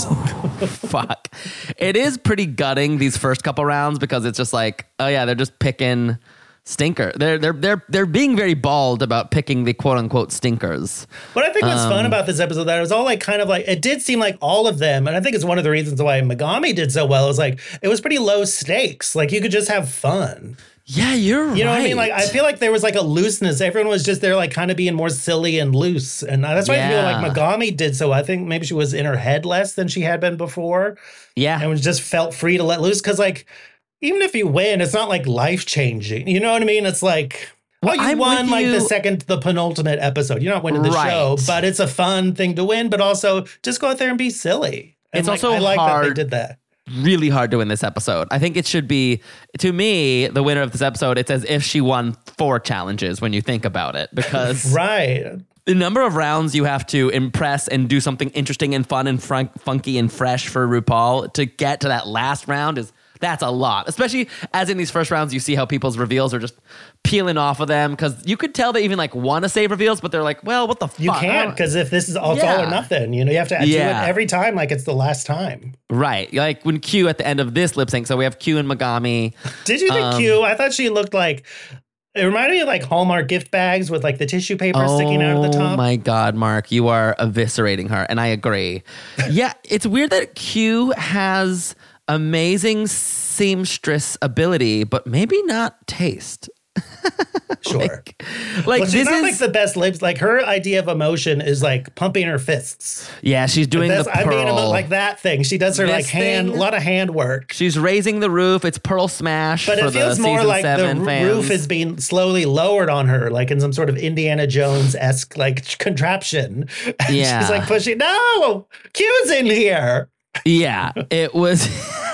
fuck, it is pretty gutting these first couple rounds, because it's just like, oh yeah, they're just picking stinker. They're they're they're they're being very bald about picking the quote unquote stinkers. But I think what's Um, fun about this episode, that it was all like kind of like, it did seem like all of them, and I think it's one of the reasons why Megami did so well, is like, it was pretty low stakes. Like, you could just have fun. Yeah, you're right. You know what I mean? Like, I feel like there was like a looseness. Everyone was just there, like, kind of being more silly and loose. And that's why I feel Yeah. like Megami did so. I think maybe she was in her head less than she had been before. yeah. And was just felt free to let loose. Because, like, even if you win, it's not like life changing. You know what I mean? It's like, Well, oh, you I'm won with like you. the second, the penultimate episode. You're not winning the Right. show, but it's a fun thing to win. But also, just go out there and be silly. And It's like, also I like that hard- they did that. really hard to win this episode. I think it should be, to me, the winner of this episode, it's as if she won four challenges when you think about it, because Right. the number of rounds you have to impress and do something interesting and fun and frun- funky and fresh for RuPaul to get to that last round is, that's a lot. Especially as in these first rounds, you see how people's reveals are just peeling off of them, because you could tell they even like want to save reveals, but they're like, well, what the fuck? You I can't, don't- because if this is all, it's all Yeah. or nothing, you know, you have to do Yeah. it every time like it's the last time. Right. Like when Q at the end of this lip sync, so we have Q and Megami. Did you think Um, Q? I thought she looked like, it reminded me of like Hallmark gift bags with like the tissue paper sticking out of the top. Oh my God, Mark, you are eviscerating her. And I agree. Yeah, it's weird that Q has amazing seamstress ability, but maybe not taste. Sure. Like, like Well, she's this not is, like the best lips. Like, her idea of emotion is like pumping her fists. yeah, she's doing That's, the I mean, pearl. like that thing. She does her This like hand, thing- a lot of hand work. She's raising the roof. It's Pearl Smash But for it feels the more season like the seven r- fans. roof is being slowly lowered on her, like in some sort of Indiana Jones esque like contraption. And Yeah. she's like pushing. No, Q's in here. Yeah, it was.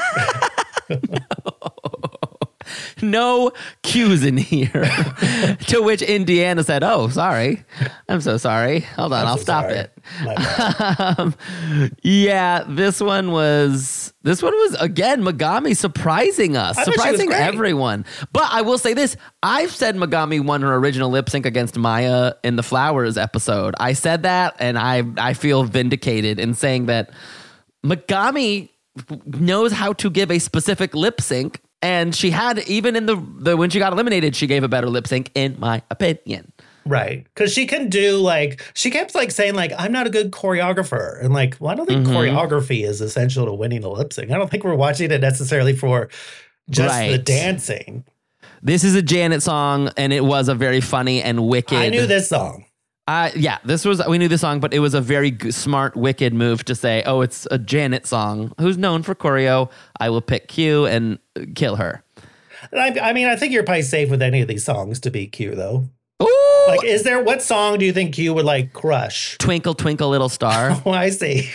No cues in here. To which Indiana said, "Oh, sorry. I'm so sorry. Hold on, I'm I'll so stop sorry. it." My bad. Um, yeah, this one was this one was again Megami surprising us, I thought she was surprising great. everyone. But I will say this: I've said Megami won her original lip sync against Maya in the Flowers episode. I said that, and I I feel vindicated in saying that Megami knows how to give a specific lip sync And she had, even in the, the when she got eliminated, she gave a better lip sync, in my opinion. Right. Because she can do like, she kept like saying like, I'm not a good choreographer. And like, well, I don't think mm-hmm. choreography is essential to winning a lip sync. I don't think we're watching it necessarily for just right. the dancing. This is a Janet song, and it was a very funny and wicked. I knew this song. Uh, yeah, this was, we knew the song, but it was a very g- smart, wicked move to say, oh, it's a Janet song. Who's known for choreo? I will pick Q and kill her. I, I mean, I think you're probably safe with any of these songs to beat Q, though. Ooh! Like, is there, what song do you think Q would like crush? Twinkle, Twinkle, Little Star. Oh, I see.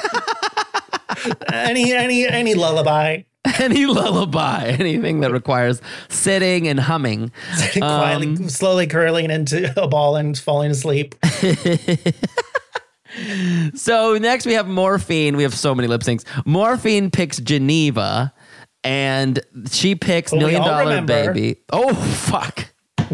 any, any, any lullaby. Any lullaby, anything that requires sitting and humming. Sitting quietly, um, slowly curling into a ball and falling asleep. So next we have Morphine. We have so many lip syncs. Morphine picks Geneva, and she picks well, Million Dollar remember. Baby. Oh, fuck.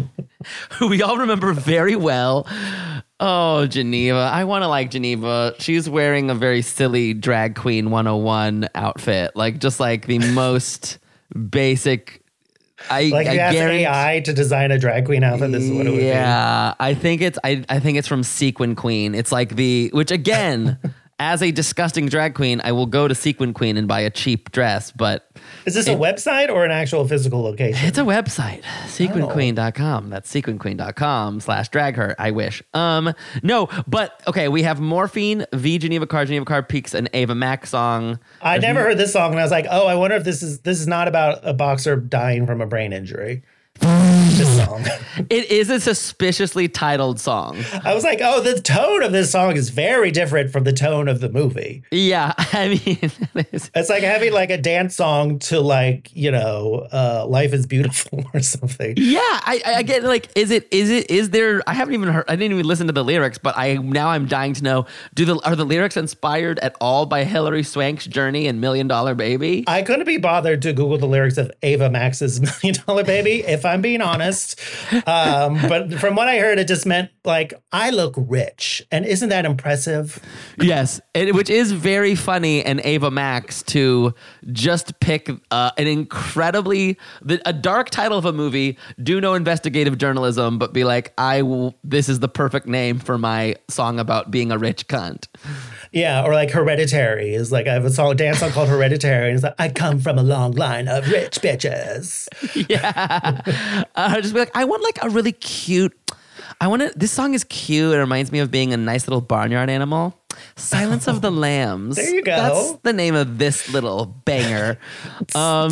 Who we all remember very well. Oh, Geneva. I want to like Geneva. She's wearing a very silly drag queen one oh one outfit. Like, just like the most basic. I, like, you I ask guarantee, A I to design a drag queen outfit. This is what it would yeah, be. I think it's, I, I think it's from Sequin Queen. It's like the, which again, as a disgusting drag queen, I will go to Sequin Queen and buy a cheap dress, but. Is this it, a website or an actual physical location? It's a website, sequin queen dot com. That's sequin queen dot com slash drag her. I wish. Um, no, but okay, we have Morphine, V Geneva Card, Geneva Card Peaks, an Ava Max song. I never heard this song, and I was like, oh, I wonder if this is this is not about a boxer dying from a brain injury. This song. It is a suspiciously titled song. I was like, oh, the tone of this song is very different from the tone of the movie. Yeah, I mean, it it's like having like a dance song to like, you know, uh, Life is Beautiful or something. Yeah, I, I get like, is it, is it, is there, I haven't even heard, I didn't even listen to the lyrics, but I, now I'm dying to know, do the, are the lyrics inspired at all by Hilary Swank's Journey and Million Dollar Baby? I couldn't be bothered to Google the lyrics of Ava Max's Million Dollar Baby, if I'm being honest. Um, but from what I heard, it just meant like, I look rich. And isn't that impressive? Yes, it, which is very funny and Ava Max to just pick uh, an incredibly, the, a dark title of a movie, do no investigative journalism, but be like, I will, this is the perfect name for my song about being a rich cunt. Yeah, or like Hereditary is like, I have a song, a dance song called Hereditary, and it's like, I come from a long line of rich bitches. Yeah. uh, just be like, I want like a really cute, I want to, this song is cute. It reminds me of being a nice little barnyard animal. Silence of the Lambs. There you go. That's the name of this little banger. Um,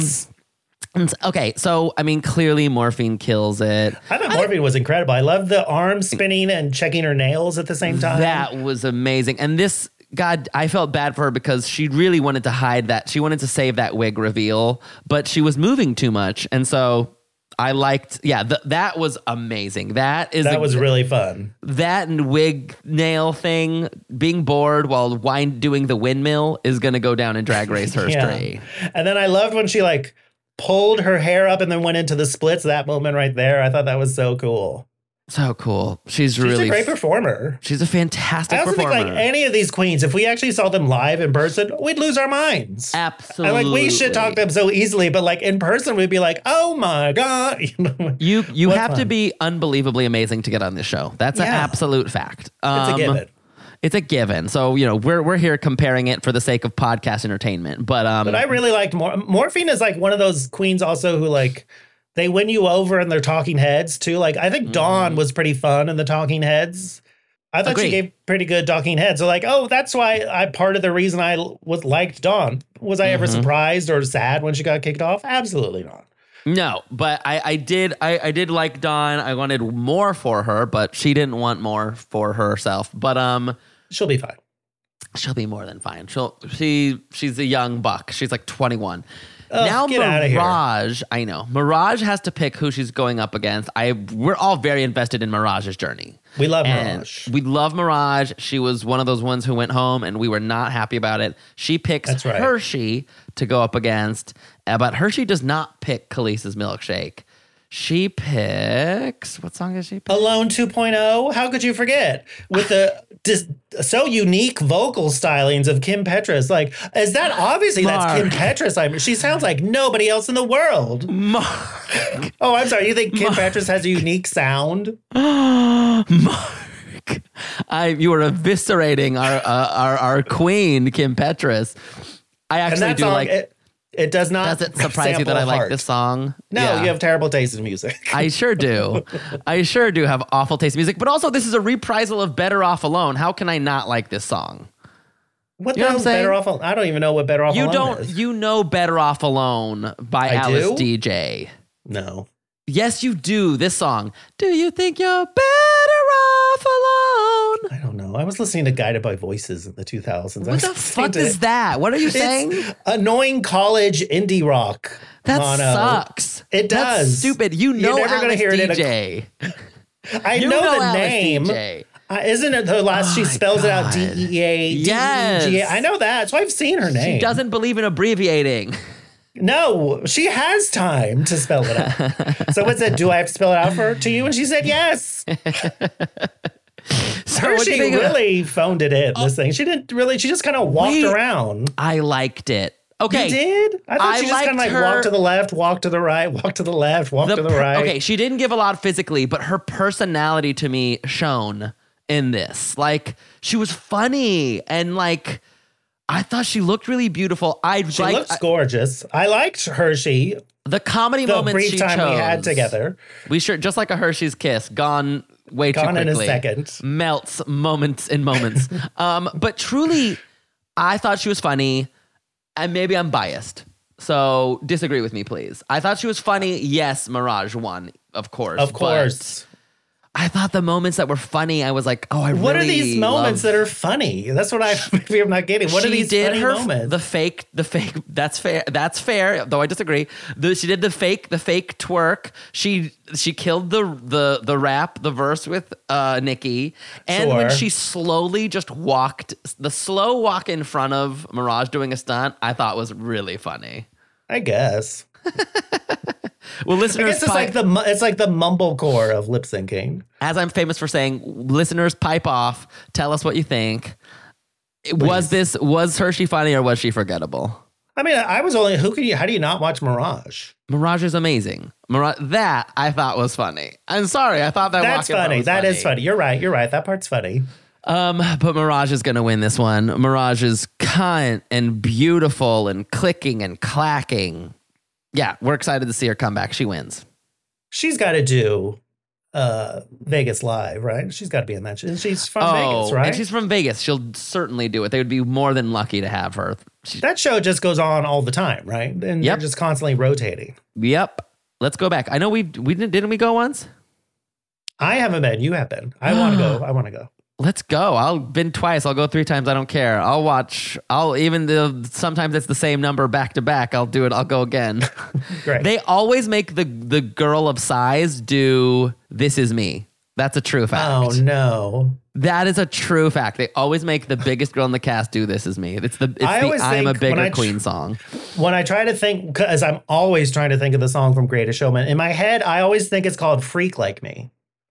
okay, so, I mean, clearly Morphine kills it. I thought Morphine was incredible. I love the arm spinning and checking her nails at the same time. That was amazing. And this, God, I felt bad for her because she really wanted to hide that. She wanted to save that wig reveal, but she was moving too much. And so I liked, yeah, th- that was amazing. That is That a, was really fun. That and wig nail thing, being bored while wind, doing the windmill is going to go down in Drag Race history. Yeah. And then I loved when she like pulled her hair up and then went into the splits. That moment right there, I thought that was so cool. So cool. She's, she's really a great performer. She's a fantastic performer. I also performer. think like any of these queens, if we actually saw them live in person, we'd lose our minds. Absolutely. And like we should talk them so easily, but like in person, we'd be like, oh my God. You know, you you have fun. to be unbelievably amazing to get on this show. That's yeah. an absolute fact. Um, it's a given. It's a given. So, you know, we're we're here comparing it for the sake of podcast entertainment. But um But I really liked Mor- Morphine is like one of those queens also who like they win you over in their talking heads too. Like I think mm. Dawn was pretty fun in the talking heads. I thought Agreed. She gave pretty good talking heads. So like, oh, that's why I part of the reason I was liked Dawn. Was I mm-hmm. ever surprised or sad when she got kicked off? Absolutely not. No, but I, I did I, I did like Dawn. I wanted more for her, but she didn't want more for herself. But um she'll be fine. She'll be more than fine. She'll she she's a young buck. She's like twenty-one. Ugh, now get out of here. Mirage, I know. Mirage has to pick who she's going up against. I we're all very invested in Mirage's journey. We love and Mirage. We love Mirage. She was one of those ones who went home and we were not happy about it. She picks That's right. Hershey to go up against, uh, but Hershey does not pick Khaleesi's Milkshake. She picks, what song does she pick? Alone two point oh. How could you forget? With the dis- so unique vocal stylings of Kim Petras. Like, is that obviously Mark. that's Kim Petras? I mean, she sounds like nobody else in the world. Mark. Oh, I'm sorry. You think Kim Petras has a unique sound? Mark. I, you were eviscerating our, uh, our, our queen, Kim Petras. I And actually that do song, like, it, it does not. does it surprise you that sample I like heart. this song? No, Yeah. you have terrible taste in music. I sure do. I sure do have awful taste in music, but also this is a reprisal of Better Off Alone. How can I not like this song? What You the know what I'm hell's saying? Better Off? Al- I don't even know what Better Off You Alone don't, is. you know Better Off Alone by I Alice do? D J. No. Yes, you do. This song. Do you think you're better off alone? I don't know. I was listening to Guided by Voices in the two thousands. I What was the listening fuck to is it. that? What are you saying? It's annoying college indie rock. That mono. sucks. It That's does. stupid. You know You're never gonna Alice hear it in a- D J. I You know, know the Alice name. D J. Uh, isn't it the last? Oh she my spells it out D God. E A. Yes. D E G A. I know that. So I've seen her name. She doesn't believe in abbreviating. No, she has time to spell it out. So it said, "Do I have to spell it out for to you?" And she said, "Yes." So what do Hershey you think of- really phoned it in. This thing. She didn't really. She just kind of walked Wait. around. I liked it. Okay. You did? I thought I she just kind of liked like her- walk to the left, walk to the right, walk to the left, walk The to the per- right. Okay, she didn't give a lot physically, but her personality to me shone in this. Like, she was funny and like I thought she looked really beautiful. I She like looks gorgeous. I liked Hershey. the comedy The moments brief she time chose. we had together. We sure just like a Hershey's kiss, gone way Gone too in a quickly. second. Melts moments in moments. um, but truly, I thought she was funny, and maybe I'm biased. So disagree with me, please. I thought she was funny. Yes, Mirage won, of course. Of but course. I thought the moments that were funny, I was like, oh, I What really are these moments love- that are funny? That's what I maybe I'm not getting. What she are these did funny her moments? the fake the fake that's fair that's fair though I disagree. The, she did the fake the fake twerk. She she killed the the the rap the verse with uh Nikki, and when Sure. she slowly just walked the slow walk in front of Mirage doing a stunt, I thought was really funny. I guess. Well, I listeners, guess it's pipe, like the mu- it's like the mumblecore of lip syncing. as I'm famous for saying, listeners, pipe off. Tell us what you think. Was this was Hershey funny or was she forgettable? I mean, I was only who can you? How do you not watch Mirage? Mirage is amazing. Mirage, that I thought was funny. I'm sorry, I thought that. That's walk-in funny. was That is funny. You're right. You're right. That part's funny. Um, but Mirage is gonna win this one. Mirage is cunt and beautiful and clicking and clacking. Yeah, we're excited to see her come back. She wins. She's got to do uh, Vegas Live, right? She's got to be in that. And she's from Vegas, right? Oh, and she's from Vegas. She'll certainly do it. They would be more than lucky to have her. She, that show just goes on all the time, right? And Yep. they're just constantly rotating. yep. Let's go back. I know we we didn't didn't we go once? I haven't been. You have been. I want to go. I want to go. Let's go. I'll been twice. I'll go three times. I don't care. I'll watch. I'll even though sometimes it's the same number back to back. I'll do it. I'll go again. Great. They always make the the girl of size do This Is Me. That's a true fact. Oh no. That is a true fact. They always make the biggest girl in the cast do This Is Me. It's the it's I the always I'm a think when bigger I tr- queen song. When I try to think, because I'm always trying to think of the song from Greatest Showman, in my head, I always think it's called Freak Like Me.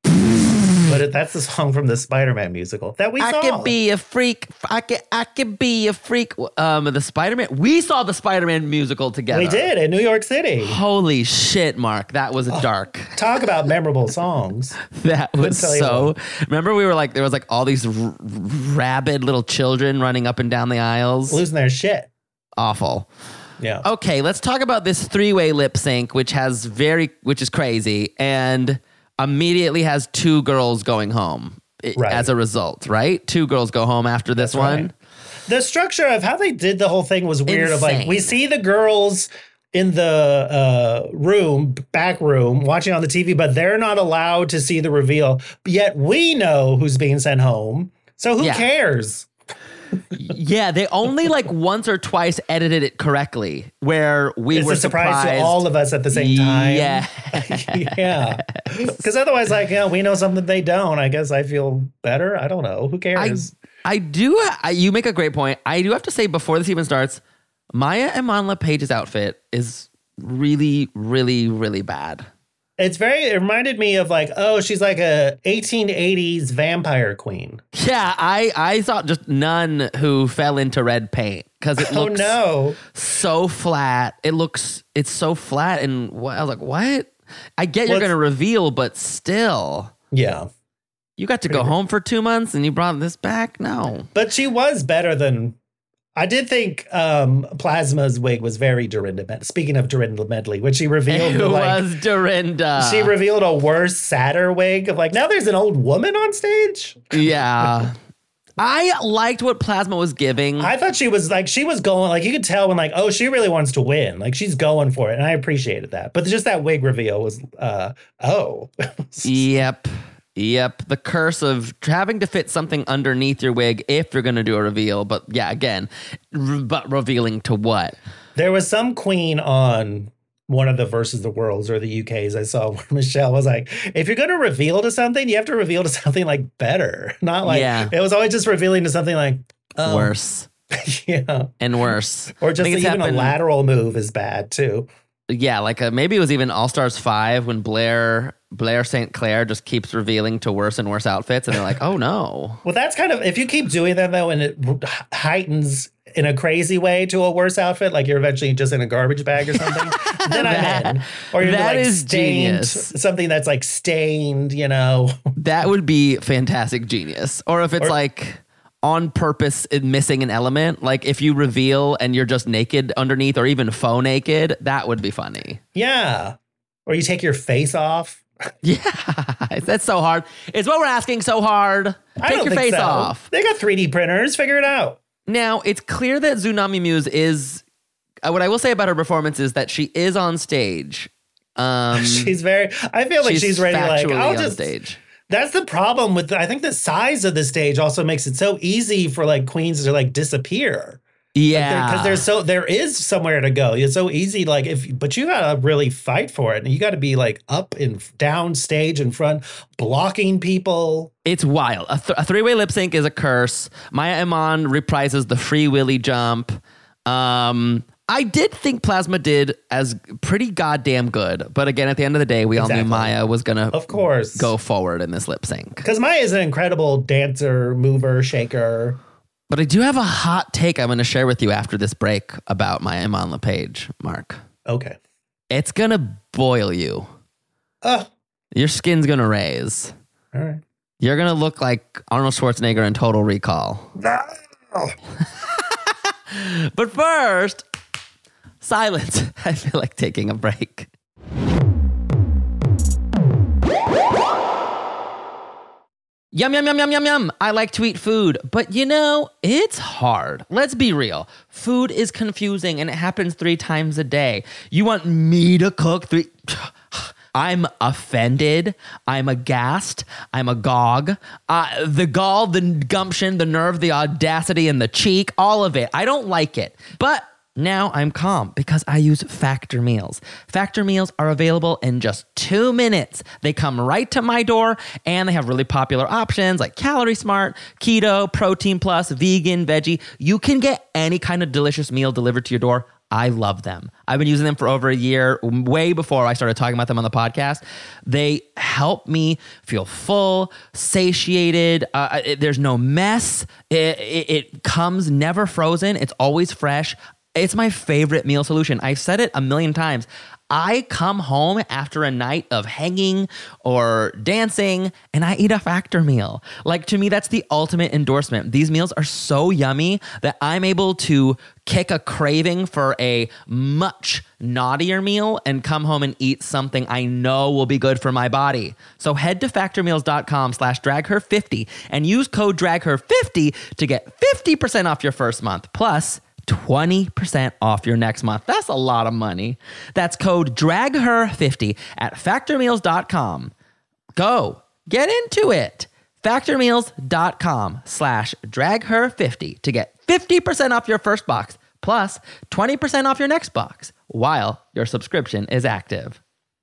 But it, that's the song from the Spider-Man musical that we I saw. could be a freak. I could I could be a freak. Um, the Spider-Man. We saw the Spider-Man musical together. We did in New York City. Holy shit, Mark. That was dark. Talk about memorable songs. That was tell you so. what. Remember, we were like, there was like all these r- rabid little children running up and down the aisles. Losing their shit. Awful. Yeah. Okay, let's talk about this three-way lip sync, which has very, which is crazy, and immediately has two girls going home i- Right. as a result. Right, two girls go home after this That's one. right. The structure of how they did the whole thing was weird. Of like, Insane. we see the girls in the uh, room, back room, watching on the T V, but they're not allowed to see the reveal. Yet we know who's being sent home. So who Yeah. cares? Yeah, they only like once or twice edited it correctly, where we It's were a surprise surprised. to all of us at the same time. Yeah. Yeah. Because otherwise, like, you know, we know something they don't. I guess I feel better. I don't know. Who I, cares? I do. I, you make a great point. I do have to say before this even starts, Maya Iman LePage's outfit is really, really, really bad. It's very, it reminded me of like, oh, she's like a eighteen eighties vampire queen. Yeah, I, I thought just none who fell into red paint because it Oh looks no. so flat. It looks, it's so flat. And what, I was like, what? I get you're Well, going to reveal, but still. Yeah. You got to go home for two months and you brought this back? No. But she was better than, I did think um, Plasma's wig was very Dorinda Medley. Speaking of Dorinda Medley, when she revealed It the, like, was Dorinda. she revealed a worse, sadder wig of like, now there's an old woman on stage. Yeah. I liked what Plasma was giving. I thought she was like, she was going, like, you could tell when, like, oh, she really wants to win. Like, she's going for it. And I appreciated that. But just that wig reveal was, uh, oh. Yep. Yep. The curse of having to fit something underneath your wig if you're going to do a reveal. But yeah, again, re- but revealing to what? There was some queen on one of the Versus the Worlds or the U Ks I saw where Michelle was like, if you're going to reveal to something, you have to reveal to something like better. Not like, Yeah. it was always just revealing to something like, um, Worse yeah. and worse. Or I just think it's even happened- a lateral move is bad too. Yeah, like a, maybe it was even All Stars five when Blair Blair Saint Clair just keeps revealing to worse and worse outfits, and they're like, "Oh no!" Well, that's kind of, if you keep doing that though, and it heightens in a crazy way to a worse outfit, like you're eventually just in a garbage bag or something, then That- I'm in. Or you're that like is stained, genius. something that's like stained, you know. That would be fantastic genius. Or if it's Or- like on purpose and missing an element, like if you reveal and you're just naked underneath, or even faux naked, that would be funny. Yeah. Or you take your face off. Yeah, that's so hard. It's what we're asking so hard. I Take don't your think face so. off. They got three D printers. Figure it out. Now, it's clear that Tsunami Muse is, uh, what I will say about her performance is that she is on stage. Um, She's very, I feel like she's, ready, like, factually I'll on just, stage. that's the problem with, I think the size of the stage also makes it so easy for like queens to like disappear. Yeah. Because there's so, there is somewhere to go. It's so easy, like if, but you gotta really fight for it. And you gotta be like up and down stage in front, blocking people. It's wild. A, th- a three-way lip sync is a curse. Maya Iman reprises the Free Willy jump. Um, I did think Plasma did as pretty goddamn good. But again, at the end of the day, we all Exactly. knew Maya was going to Of course. go forward in this lip sync. Because Maya is an incredible dancer, mover, shaker. But I do have a hot take I'm going to share with you after this break about Maya Iman LePage, Mark. Okay. It's going to boil you. Oh, Your skin's going to raise. all right. You're going to look like Arnold Schwarzenegger in Total Recall. But first, silence. I feel like taking a break. Yum, yum, yum, yum, yum, yum. I like to eat food, but you know, it's hard. Let's be real. Food is confusing and it happens three times a day. You want me to cook three... I'm offended. I'm aghast. I'm agog. Uh, the gall, the gumption, the nerve, the audacity, and the cheek, all of it. I don't like it. But now I'm calm because I use Factor meals. Factor meals are available in just two minutes. They come right to my door and they have really popular options like Calorie Smart, Keto, Protein Plus, Vegan, Veggie. You can get any kind of delicious meal delivered to your door. I love them. I've been using them for over a year, way before I started talking about them on the podcast. They help me feel full, satiated. Uh, it, there's no mess. It, it, it comes never frozen. It's always fresh. It's my favorite meal solution. I've said it a million times. I come home after a night of hanging or dancing and I eat a Factor meal. Like, to me, that's the ultimate endorsement. These meals are so yummy that I'm able to kick a craving for a much naughtier meal and come home and eat something I know will be good for my body. So head to factormeals.com slash drag her 50 and use code drag her fifty to get fifty percent off your first month. Plus, twenty percent off your next month. That's a lot of money. That's code drag her fifty at factor meals dot com. Go, get into it. factormeals.com slash drag her 50 to get fifty percent off your first box plus twenty percent off your next box while your subscription is active.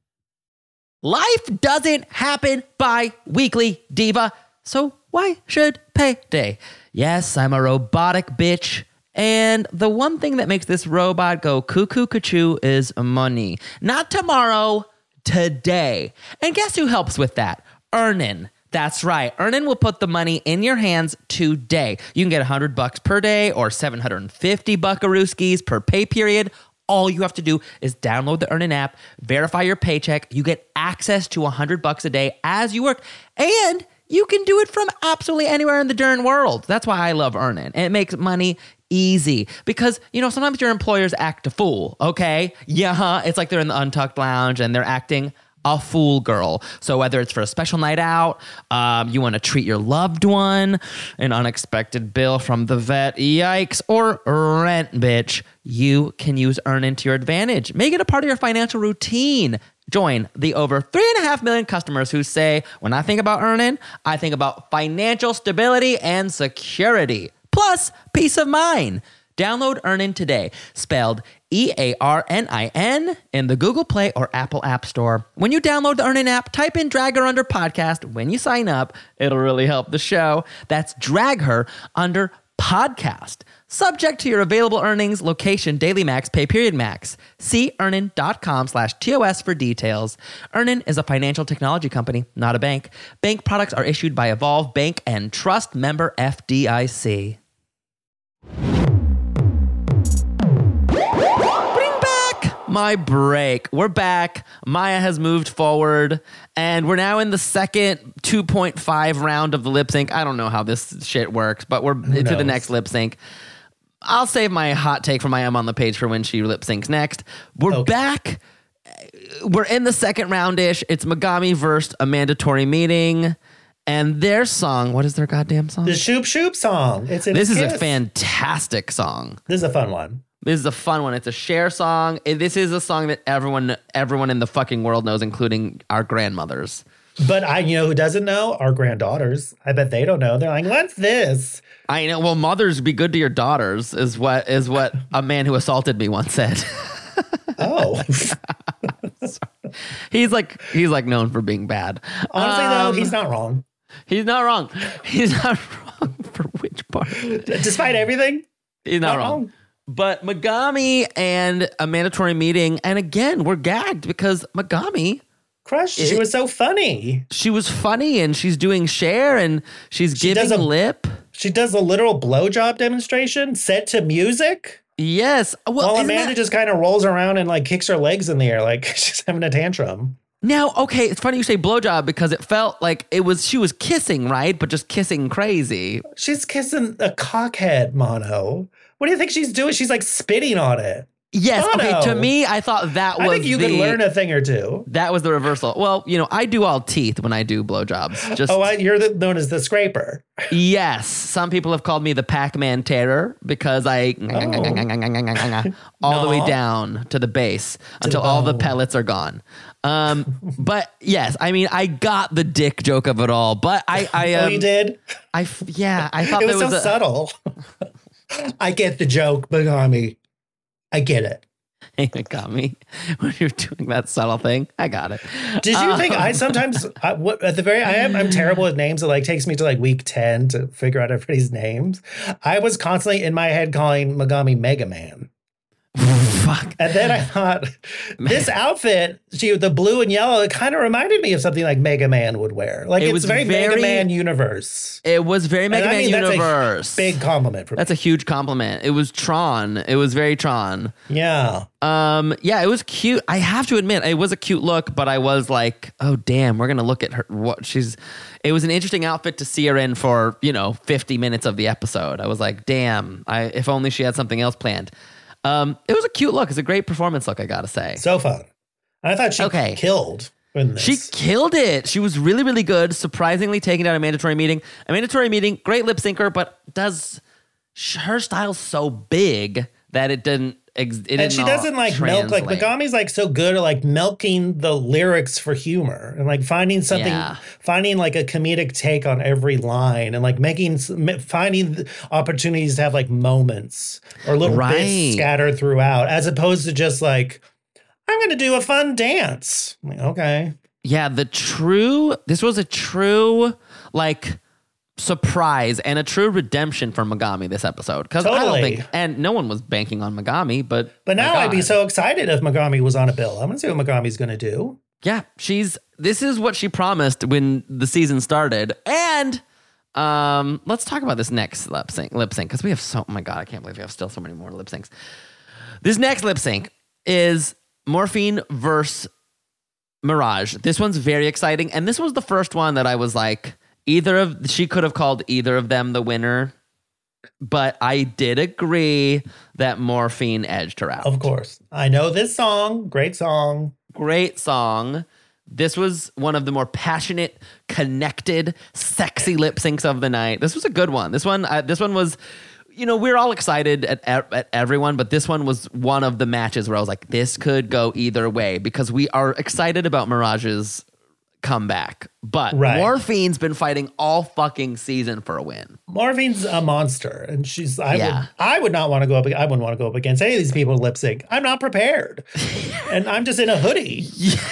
Life doesn't happen bi-weekly, diva. So why should payday? Yes, I'm a robotic bitch. And the one thing that makes this robot go cuckoo cuckoo is money. Not tomorrow, today. And guess who helps with that? Earnin. That's right. Earnin will put the money in your hands today. You can get one hundred bucks per day or seven hundred fifty buckarooskies per pay period. All you have to do is download the Earnin app, verify your paycheck. You get access to one hundred bucks a day as you work, and you can do it from absolutely anywhere in the darn world. That's why I love Earnin. And it makes money easy because, you know, sometimes your employers act a fool, okay? Yeah, it's like they're in the Untucked Lounge and they're acting a fool girl. So whether it's for a special night out, um, you want to treat your loved one, an unexpected bill from the vet, yikes, or rent, bitch, you can use Earnin to your advantage. Make it a part of your financial routine. Join the over three and a half million customers who say, when I think about Earnin, I think about financial stability and security, plus peace of mind. Download Earnin today, spelled E A R N I N, in the Google Play or Apple App Store. When you download the Earnin app, type in Drag Her Under Podcast. When you sign up, it'll really help the show. That's Drag Her Under Podcast. Subject to your available earnings, location, daily max, pay period max. See earnin.com slash TOS for details. Earnin is a financial technology company, not a bank. Bank products are issued by Evolve Bank and Trust, member F D I C. My break. We're back. Maya has moved forward, and we're now in the second two point five round of the lip sync. I don't know how this shit works, but we're Who to the knows? next lip sync. I'll save my hot take for Maya on the page for when she lip syncs next. We're Okay. back. We're in the second round-ish. It's Megami versus a mandatory meeting, and their song, what is their goddamn song? The Shoop Shoop song. It's in This is a Kiss. fantastic song. This is a fun one. This is a fun one. It's a Cher song. It- This is a song that everyone everyone in the fucking world knows, including our grandmothers. But I, you know, who doesn't know? Our granddaughters. I bet they don't know. They're like, "What's this?" I know. Well, mothers, be good to your daughters is what is what a man who assaulted me once said. Oh, he's like he's like known for being bad. honestly, Um, though, he's not wrong. he's not wrong. He's not wrong for which part? Despite everything, He's not, not wrong. wrong. But Megami and a mandatory meeting, and again, we're gagged because Megami, crushed. She It- was so funny. she was funny and she's doing Cher and she's She giving does a- lip. She does a literal blowjob demonstration set to music. Yes. Well, While isn't Amanda that- just kind of rolls around and like kicks her legs in the air like she's having a tantrum. Now, okay, it's funny you say blowjob because it felt like it was she was kissing, right? But just kissing crazy. She's kissing a cockhead, Mono. What do you think she's doing? She's like spitting on it. Yes. Oh, okay. no. To me, I thought that was I think you the, could learn a thing or two. that was the reversal. Well, you know, I do all teeth when I do blowjobs. Just Oh, I, you're the, known as the scraper. yes. Some people have called me the Pac-Man terror because I all the way Aw. down to the base until all the bone. pellets are gone. Um, but yes, I mean, I got the dick joke of it all. But I, I, Oh, um, you did? I, f- yeah, I thought It there was, was so a, subtle. I get the joke, Begami. I get it. it got me when you're doing that subtle thing. I got it. Did you think Um, I sometimes I, what, at the very I am I'm terrible with names. It like takes me to like week ten to figure out everybody's names. I was constantly in my head calling Megami Mega Man. Fuck. And then I thought, this outfit, she the blue and yellow, it kind of reminded me of something like Mega Man would wear. Like It it's was very, very- Mega Man universe. It was very Mega And I Man mean, that's a universe. Big compliment for me. That's a huge compliment. It was Tron. It was very Tron. Yeah. Um, yeah, it was cute. I have to admit, it was a cute look, but I was like, oh damn, we're gonna look at her. What she's. It was an interesting outfit to see her in for you know fifty minutes of the episode. I was like, damn, I if only she had something else planned. Um, it was a cute look. It's a great performance look, I gotta say. So fun. And I thought she Okay. killed in this. She killed it. She was really, really good. Surprisingly taking down a mandatory meeting. A mandatory meeting, great lip syncer, but does sh- her style's so big that it didn't. Ex- it and didn't she all doesn't like milk like translate. Megami's like so good at like milking the lyrics for humor and like finding something Yeah. finding like a comedic take on every line and like making s- m- finding opportunities to have like moments or little Right. bits scattered throughout as opposed to just like I'm gonna do a fun dance. I'm like, okay. Yeah, the true. This was a true like surprise and a true redemption for Megami this episode because I don't Totally. think, and no one was banking on Megami, but But now my I'd be God. so excited if Megami was on a bill. I want to see what Megami's gonna do. Yeah, she's this is what she promised when the season started. And um, let's talk about this next lip sync lip sync because we have so oh my god, I can't believe we have still so many more lip syncs. This next lip sync is Morphine versus Mirage. This one's very exciting, and this was the first one that I was like, either of she could have called either of them the winner, but I did agree that Morphine edged her out. Of course. I know this song. Great song. Great song. This was one of the more passionate, connected, sexy lip syncs of the night. This was a good one. This one, uh, this one was, you know, we're all excited at, at everyone, but this one was one of the matches where I was like, this could go either way because we are excited about Mirage's comeback. But Right. Morphine's been fighting all fucking season for a win. Morphine's a monster, and she's. I Yeah. would. I would not want to go up. I wouldn't want to go up against any of these people lip sync. I'm not prepared, and I'm just in a hoodie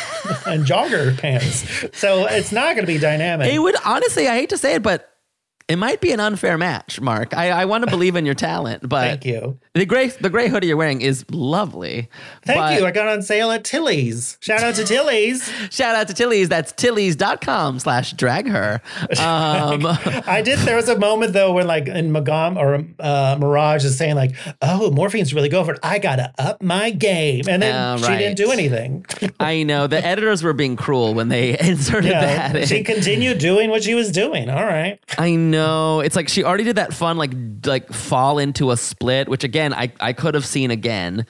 and jogger pants, so it's not going to be dynamic. It would honestly, I hate to say it, but it might be an unfair match, Mark. I, I want to believe in your talent, but Thank you. the gray the gray hoodie you're wearing is lovely. Thank but you. I got on sale at Tilly's. Shout out to Tilly's. Shout out to Tilly's. That's tilly's.com slash drag her. Um, I did. There was a moment though when like in Magam or uh, Mirage is saying like, "Oh, Morphine's really go for it. I gotta up my game," and then Uh, she right. didn't do anything. I know the editors were being cruel when they inserted Yeah, that in. she continued doing what she was doing. All right. I know. It's like she already did that fun like like fall into a split, which again I, I could have seen again.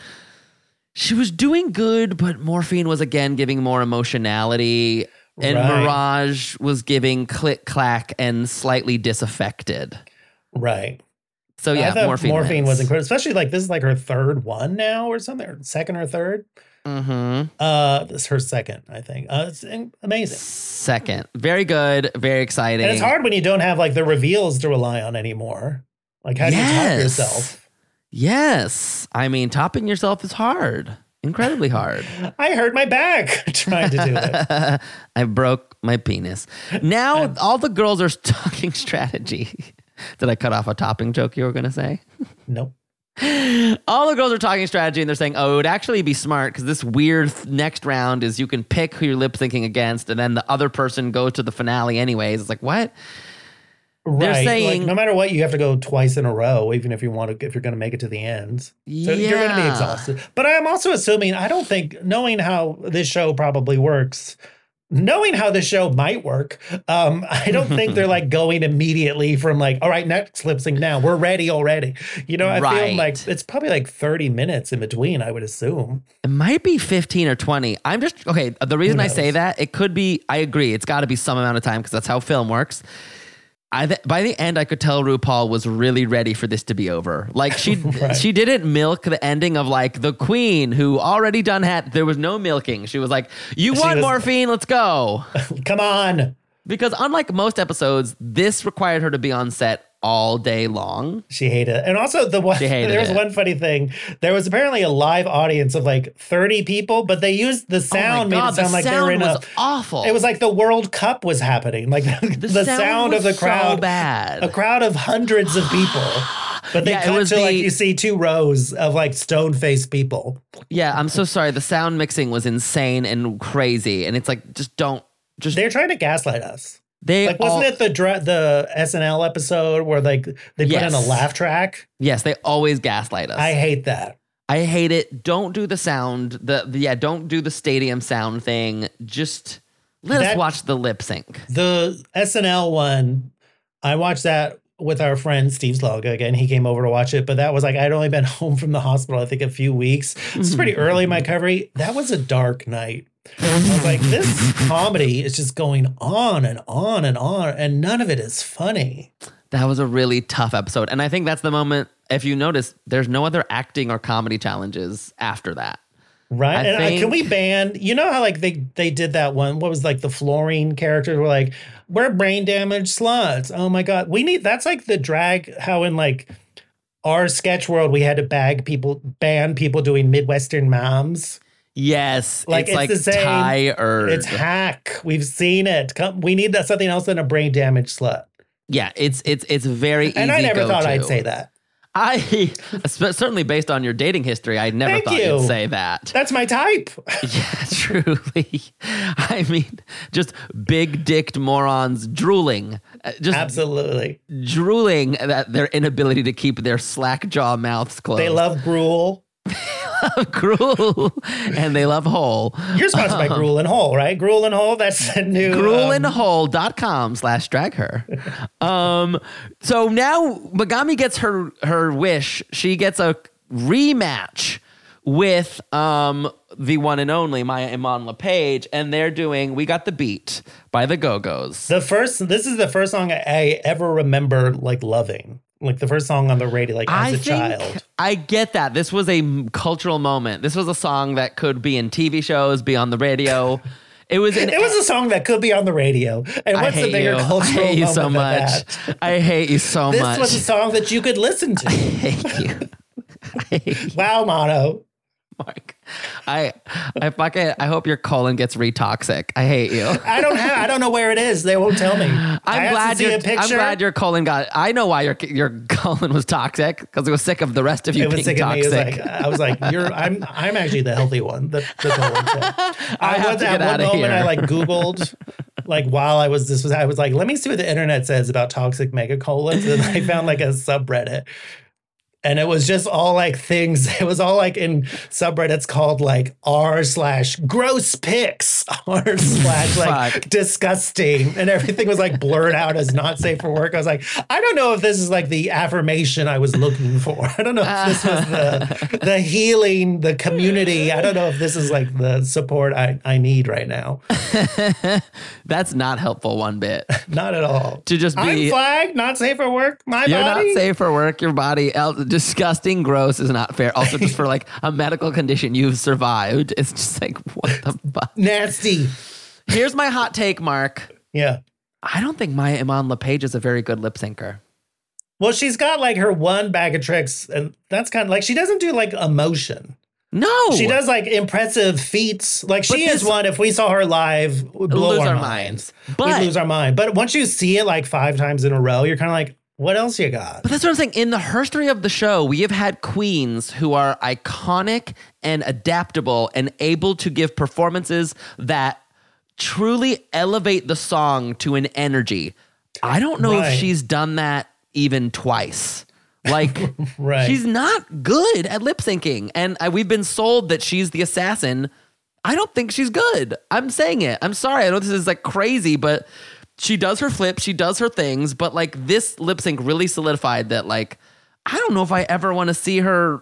She was doing good, but Morphine was again giving more emotionality, and Right. Mirage was giving click clack and slightly disaffected. Right. So yeah, I thought Morphine, Morphine wins. was incredible, especially like this is like her third one now or something, or second or third. Mm-hmm. Uh, this is her second, I think. Uh, it's in- amazing. Second, very good, very exciting. And it's hard when you don't have like the reveals to rely on anymore. Like, how do you top Yes. yourself? Yes, I mean topping yourself is hard, incredibly hard. I hurt my back trying to do it. I broke my penis. Now all the girls are talking strategy. Did I cut off a topping joke you were going to say? Nope. All the girls are talking strategy and they're saying, oh, it would actually be smart because this weird th- next round is you can pick who you're lip syncing against and then the other person goes to the finale anyways. It's like, what? They're Right. saying- like, no matter what, you have to go twice in a row, even if you want to, if you're going to make it to the end. So you're going to be Yeah. exhausted. But I'm also assuming, I don't think, knowing how this show probably works, knowing how this show might work, um, I don't think they're like going immediately from like, all right, next lip sync now. We're ready already. You know, I Right. feel like it's probably like thirty minutes in between, I would assume. It might be fifteen or twenty. I'm just, okay, the reason I say knows? that, it could be, I agree, it's got to be some amount of time because that's how film works. I th- by the end, I could tell RuPaul was really ready for this to be over. Like she Right. she didn't milk the ending of like the queen who already done had, there was no milking. She was like, you She want was- morphine, let's go. Come on. Because unlike most episodes, this required her to be on set all day long. She hated it. And also the one She hated there was it. one funny thing. There was apparently a live audience of like thirty people, but they used the sound oh my God, made it sound the like they sound were in was a awful. it was like the World Cup was happening. Like the, the, sound, of was the crowd. so bad. A crowd of hundreds of people. But they Yeah, it cut was to like the- you see two rows of like stone faced people. Yeah, I'm so sorry. The sound mixing was insane and crazy. And it's like, just don't, just, They're trying to gaslight us. they Like, wasn't all, it the dra- the S N L episode where like they put in a Yes. laugh track? yes, they always gaslight us. I hate that. I hate it. Don't do the sound. The, the yeah, don't do the stadium sound thing. Just let us That- watch the lip sync. The S N L one, I watched that with our friend Steve Sloga. Again, he came over to watch it, but that was like I'd only been home from the hospital, I think, a few weeks. This is pretty early in my recovery. That was a dark night. I was like, this comedy is just going on and on and on, and none of it is funny. That was a really tough episode. And I think that's the moment, if you notice, there's no other acting or comedy challenges after that. Right? I and uh, can think- we ban, you know how like they they did that one, what was like the fluorine characters were like, we're brain damaged sluts. Oh my God. We need, that's like the drag, how in like our sketch world, we had to bag people, ban people doing Midwestern moms. Yes, Like, it's, it's like the same- tired. It's hack. We've seen it. Come, we need that, something else than a brain damaged slut. Yeah, it's it's it's very easy. And I never thought go-to. I'd say that. I certainly, based on your dating history, I never Thank thought you. you'd say that. That's my type. Yeah, truly. I mean, just big dicked morons drooling, uh, just Absolutely. drooling at their inability to keep their slack jaw mouths closed. They love gruel. Gruel, and they love Hole. You're sponsored by Gruel and Hole, right? Gruel and Hole. That's a new um, gruelandhole.com slash drag her. Um, so now Megami gets her her wish. She gets a rematch with um the one and only Maya Iman LePage, and they're doing We Got the Beat by the Go-Go's. the first. This is the first song I ever remember like loving. Like the first song on the radio, like as I a think child. I get that. This was a m- cultural moment. This was a song that could be in T V shows, be on the radio. It was an It was a song that could be on the radio. And I what's the hate bigger you. I cultural hate you moment so than much. that? I hate you so This much. was a song that you could listen to. I hate you. I hate you, Wow, Mono. Mark. I I fucking I hope your colon gets retoxic. I hate you. I don't have. I don't know where it is. They won't tell me. I I'm have glad to see your a picture. I'm glad your colon got. I know why your your colon was toxic because it was sick of the rest of you It was being sick of me. toxic. It was like, I was like, "You're." I'm. I'm actually the healthy one. The, the colon tip. I have was, to at get one outta moment, here. I like Googled, like while I was this was. I was like, "Let me see what the internet says about toxic megacolons," and I found like a subreddit. And it was just all like things. It was all like in subreddits called like r slash gross pics, r slash like Fuck. disgusting. And everything was like blurred out as not safe for work. I was like, I don't know if this is like the affirmation I was looking for. I don't know if this was the, the healing, the community. I don't know if this is like the support I, I need right now. That's not helpful one bit. Not at all. To just I'm be flagged, not safe for work. My You're body. not safe for work. Your body, el- disgusting, gross is not fair. Also, just for like a medical condition you've survived, it's just like what the fuck. Nasty. Here's my hot take, Mark. Yeah. I don't think Maya Iman LePage is a very good lip syncer. Well, she's got like her one bag of tricks, and that's kind of like she doesn't do like emotion. No, She does like impressive feats. Like she But is this- one. If we saw her live, would blow lose our, our minds. minds. But We'd lose our mind. But once you see it like five times in a row, you're kind of like, what else you got? But that's what I'm saying. In the history of the show, we have had queens who are iconic and adaptable and able to give performances that truly elevate the song to an energy. I don't know Right. if she's done that even twice. Like, Right. she's not good at lip syncing. And I, we've been sold that she's the assassin. I don't think she's good. I'm saying it. I'm sorry. I know this is like crazy, but she does her flips, she does her things, but like this lip sync really solidified that like, I don't know if I ever want to see her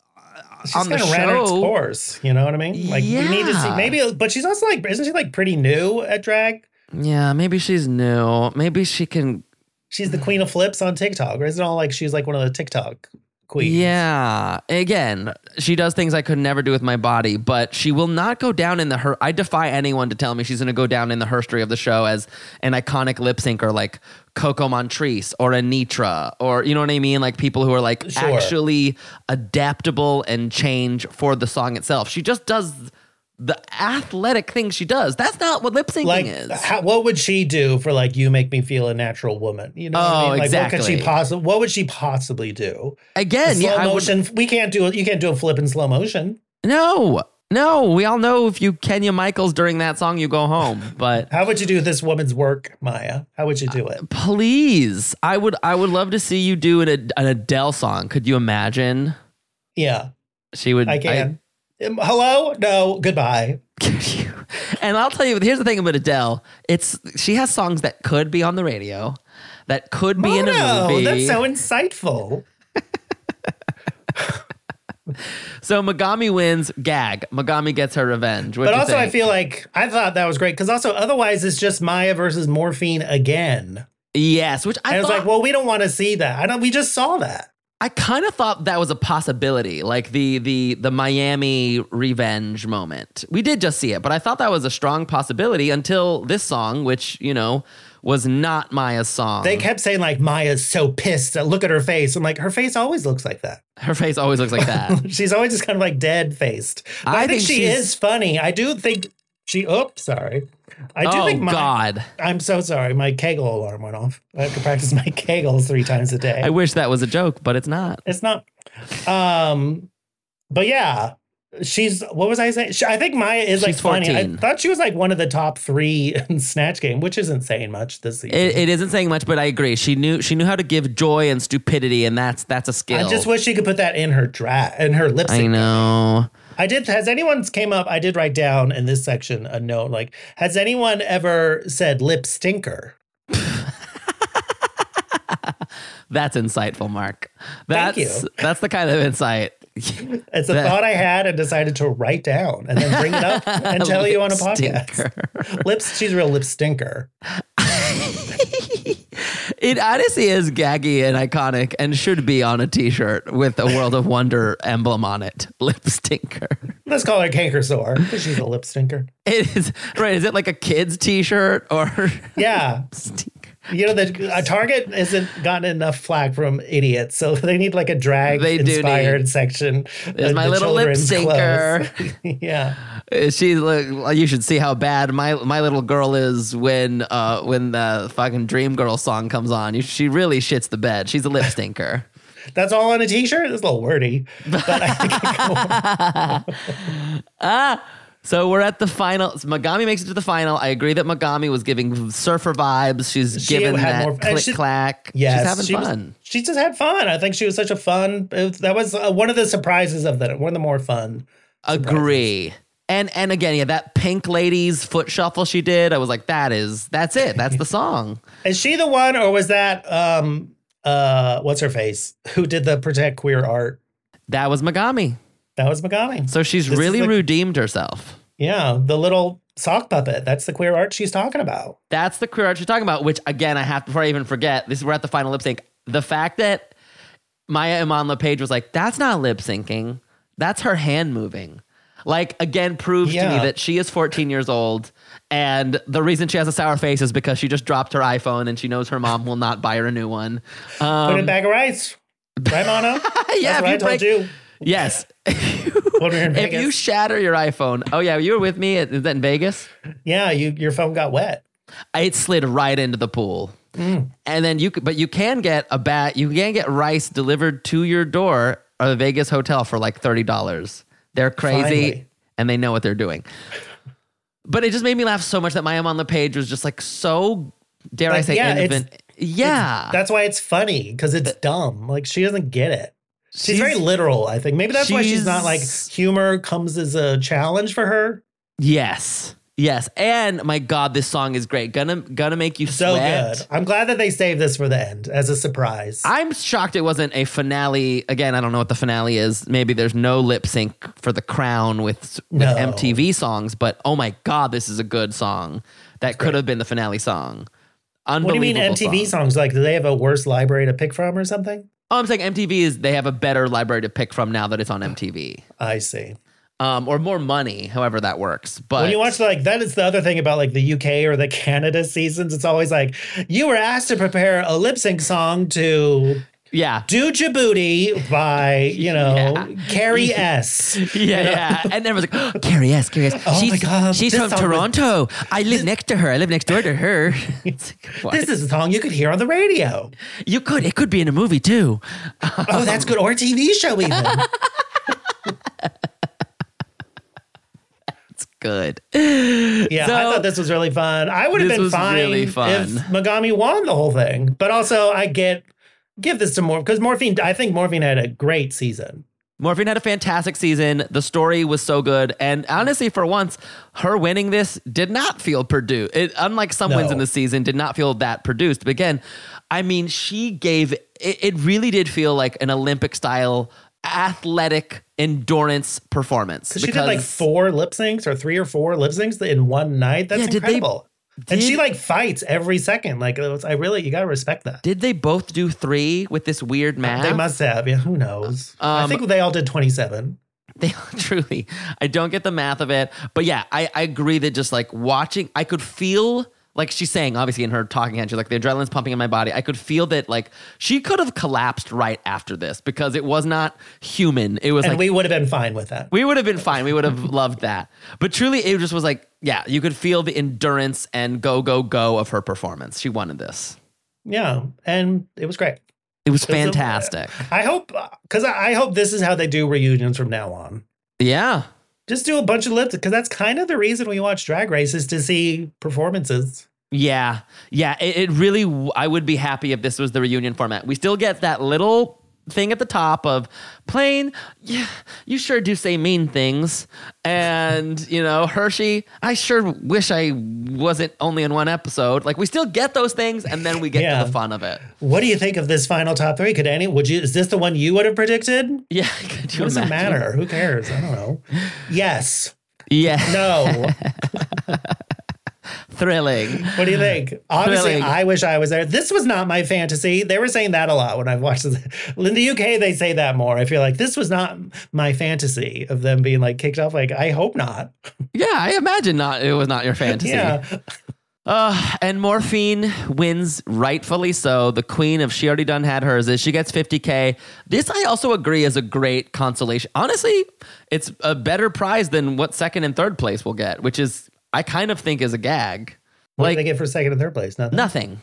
She's on the kind of ran its show. course. You know what I mean? Like we need to see Yeah. maybe, but she's also like, isn't she like pretty new at drag? Yeah, maybe she's new. Maybe she can. She's the queen of flips on TikTok, or isn't it all like she's like one of the TikTok queens? Yeah. Again, she does things I could never do with my body, but she will not go down in the her. I defy anyone to tell me she's going to go down in the history of the show as an iconic lip syncer like Coco Montrese or Anitra, or you know what I mean? Like people who are like Sure. actually adaptable and change for the song itself. She just does the athletic things she does. That's not what lip syncing Like, is. how, what would she do for like you make me feel a natural woman? You know, what I Oh, mean? Like, what could she exactly. possibly? What would she possibly do? Again, slow yeah, I would, motion. We can't do it. You can't do a flip in slow motion. no, no. We all know if you Kenya Michaels during that song, you go home. But How would you do this woman's work, Maya? How would you do it? please, I would, I would love to see you do an, an Adele song. Could you imagine? Yeah, She would. I can. Um, hello? No. Goodbye. I- and I'll tell you, here's the thing about Adele. It's she has songs that could be on the radio, that could be in a Mono, movie. that's so insightful. So Megami wins. Gag. Megami gets her revenge. What'd But you also, I think? feel like I thought that was great because also, otherwise, it's just Maya versus Morphine again. yes, which I And it's thought, like, well, we don't want to see that. I don't. We just saw that. I kind of thought that was a possibility, like the the the Miami revenge moment. We did just see it, but I thought that was a strong possibility until this song, which you know was not Maya's song. They kept saying like Maya's so pissed. Look at her face. I'm like, her face always looks like that. Her face always looks like that. She's always just kind of like dead faced. But I I, think, think she she's- is funny. I do think She, oops, sorry. I do oh, think my, God. I'm so sorry. My Kegel alarm went off. I have to practice my Kegels three times a day. I wish that was a joke, but it's not. It's not. Um, but yeah, she's, what was I saying? She, I think Maya is like She's funny. I fourteen. thought she was like one of the top three in Snatch Game, which isn't saying much this season. It, it isn't saying much, but I agree. She knew she knew how to give joy and stupidity, and that's that's a skill. I just wish she could put that in her dra in her lip sync. I know. I did. Has anyone came up? I did write down in this section a note like, has anyone ever said lip stinker? That's insightful, Mark. Thank That's you. that's the kind of insight. It's a That- thought I had and decided to write down and then bring it up and tell you on a Lip podcast. stinker. Lips. She's a real lip stinker. It honestly is gaggy and iconic and should be on a t-shirt with a World of Wonder emblem on it. Lip stinker. Let's call her canker sore because she's a lip stinker. It is right. Is it like a kid's t-shirt or Yeah. stinker? You know, the a Target hasn't gotten enough flack from idiots, so they need like a drag They do inspired need- section. There's of my the little lip children's stinker. clothes. Yeah. She's like, you should see how bad my my little girl is when uh when the fucking Dream Girl song comes on. You, she really shits the bed. She's a lip stinker. That's all on a t-shirt? It's a little wordy. But I think it ah. So we're at the final. Megami makes it to the final. I agree that Megami was giving surfer vibes. She's She giving had that more- and click she- clack. Yes, She's having she was- fun. she just had fun. I think she was such a fun. It was, that was uh, one of the surprises of that. One of the more fun. Agree. And and again, yeah, that Pink Lady's foot shuffle she did. I was like, that is that's it. That's the song. Is she the one, or was that um uh what's her face who did the Protect Queer Art? That was Megami. That was Megami. So she's This is really the- redeemed herself. Yeah, the little sock puppet. That's the queer art she's talking about. That's the queer art you're talking about, which again, I have, before I even forget, this is, we're at the final lip sync. The fact that Maya Iman LePage was like, that's not lip syncing. That's her hand moving. Like, again, proves to me Yeah. that she is fourteen years old. And the reason she has a sour face is because she just dropped her iPhone and she knows her mom will not buy her a new one. Put Um, in a bag of rice. Right, Mono? yeah, That's if what I you told break- you. Yes. When we were in If Vegas. you shatter your iPhone, oh yeah, you were with me. Is that in Vegas? Yeah, you your phone got wet. It slid right into the pool. Mm. And then you could, but you can get a bat, you can get rice delivered to your door at a Vegas hotel for like thirty dollars. They're crazy Finally. and they know what they're doing. But it just made me laugh so much that Maya on the page was just like so, dare I Like, say, yeah, it's- infant. Yeah. That's why it's funny, because it's dumb. Like, she doesn't get it. She's, very literal, I think. Maybe that's why she's not like, she's- humor comes as a challenge for her. Yes. Yes. And my God, this song is great. Gonna, gonna make you So sweat. good. I'm glad that they saved this for the end as a surprise. I'm shocked it wasn't a finale. Again, I don't know what the finale is. Maybe there's no lip sync for The Crown with, with No. M T V songs, but oh my God, this is a good song. That could have been the finale song. What do you mean Unbelievable M T V song. songs? Like, do they have a worse library to pick from or something? Oh, I'm saying M T V is, they have a better library to pick from now that it's on M T V. I see. Um, or more money, however that works. But When you watch, like, that is the other thing about, like, the U K or the Canada seasons. It's always like, you were asked to prepare a lip sync song to yeah. Do Djibouti by, you know, Yeah. Carrie S. Yeah, yeah. And everyone's like, oh, Carrie S, Carrie S. Oh she's, my God, she's this from song was- Toronto. I live next to her. I live next door to her. It's like, what? This is a song you could hear on the radio. You could. It could be in a movie too. Oh, that's good. Or a T V show even. It's good. Yeah, I So- thought this was really fun. I would have This been was fine really if fun. Megami won the whole thing. But also, I get give this to more because Morphine. I think Morphine had a great season. Morphine had a fantastic season. The story was so good. And honestly, for once, her winning this did not feel produced. It, unlike some wins No. in the season, did not feel that produced. But again, I mean, she gave, it, it really did feel like an Olympic style athletic endurance performance. Because she did like four lip syncs or three or four lip syncs in one night. That's Yeah, did they- incredible. and she did- like fights every second. Like, it was, I really, you got to respect that. Did they both do three with this weird math? They must have. Yeah, who knows? I Um, think they all did twenty-seven. They truly, I don't get the math of it, but yeah, I, I agree that just like watching, I could feel like she's saying, obviously in her talking head, she's like, the adrenaline's pumping in my body. I could feel that like she could have collapsed right after this because it was not human. It was And like, we would have been fine with that. we would have been fine. We would have loved that. But truly, it just was like, yeah, you could feel the endurance and go, go, go of her performance. She wanted this. Yeah. And it was great. It was It was a- fantastic. I hope, because I I hope this is how they do reunions from now on. Yeah. Just do a bunch of lip because that's kind of the reason we watch Drag Race is to see performances. Yeah. Yeah. It, it really, w- I would be happy if this was the reunion format. We still get that little thing at the top of Plain, yeah, you sure do say mean things. And, you know, Hershey, I sure wish I wasn't only in one episode. Like, we still get those things, and then we get Yeah. to the fun of it. What do you think of this final top three? Could any, would you, is this the one you would have predicted? Yeah. Could you What does it imagine? matter? Who cares? I don't know. Yes. Yeah. No. Thrilling. What do you think? Obviously, Thrilling. I wish I was there. This was not my fantasy. They were saying that a lot when I've watched this. In the U K, they say that more. I feel like this was not my fantasy of them being like kicked off. Like, I hope not. Yeah, I imagine not. It was not your fantasy. Yeah. Uh, and Morphine wins rightfully so. The queen of She Already Done Had Hers is she gets fifty K. This I also agree is a great consolation. Honestly, it's a better prize than what second and third place will get, which is, I kind of think is a gag. What Like did they get for second and third place? Nothing. nothing.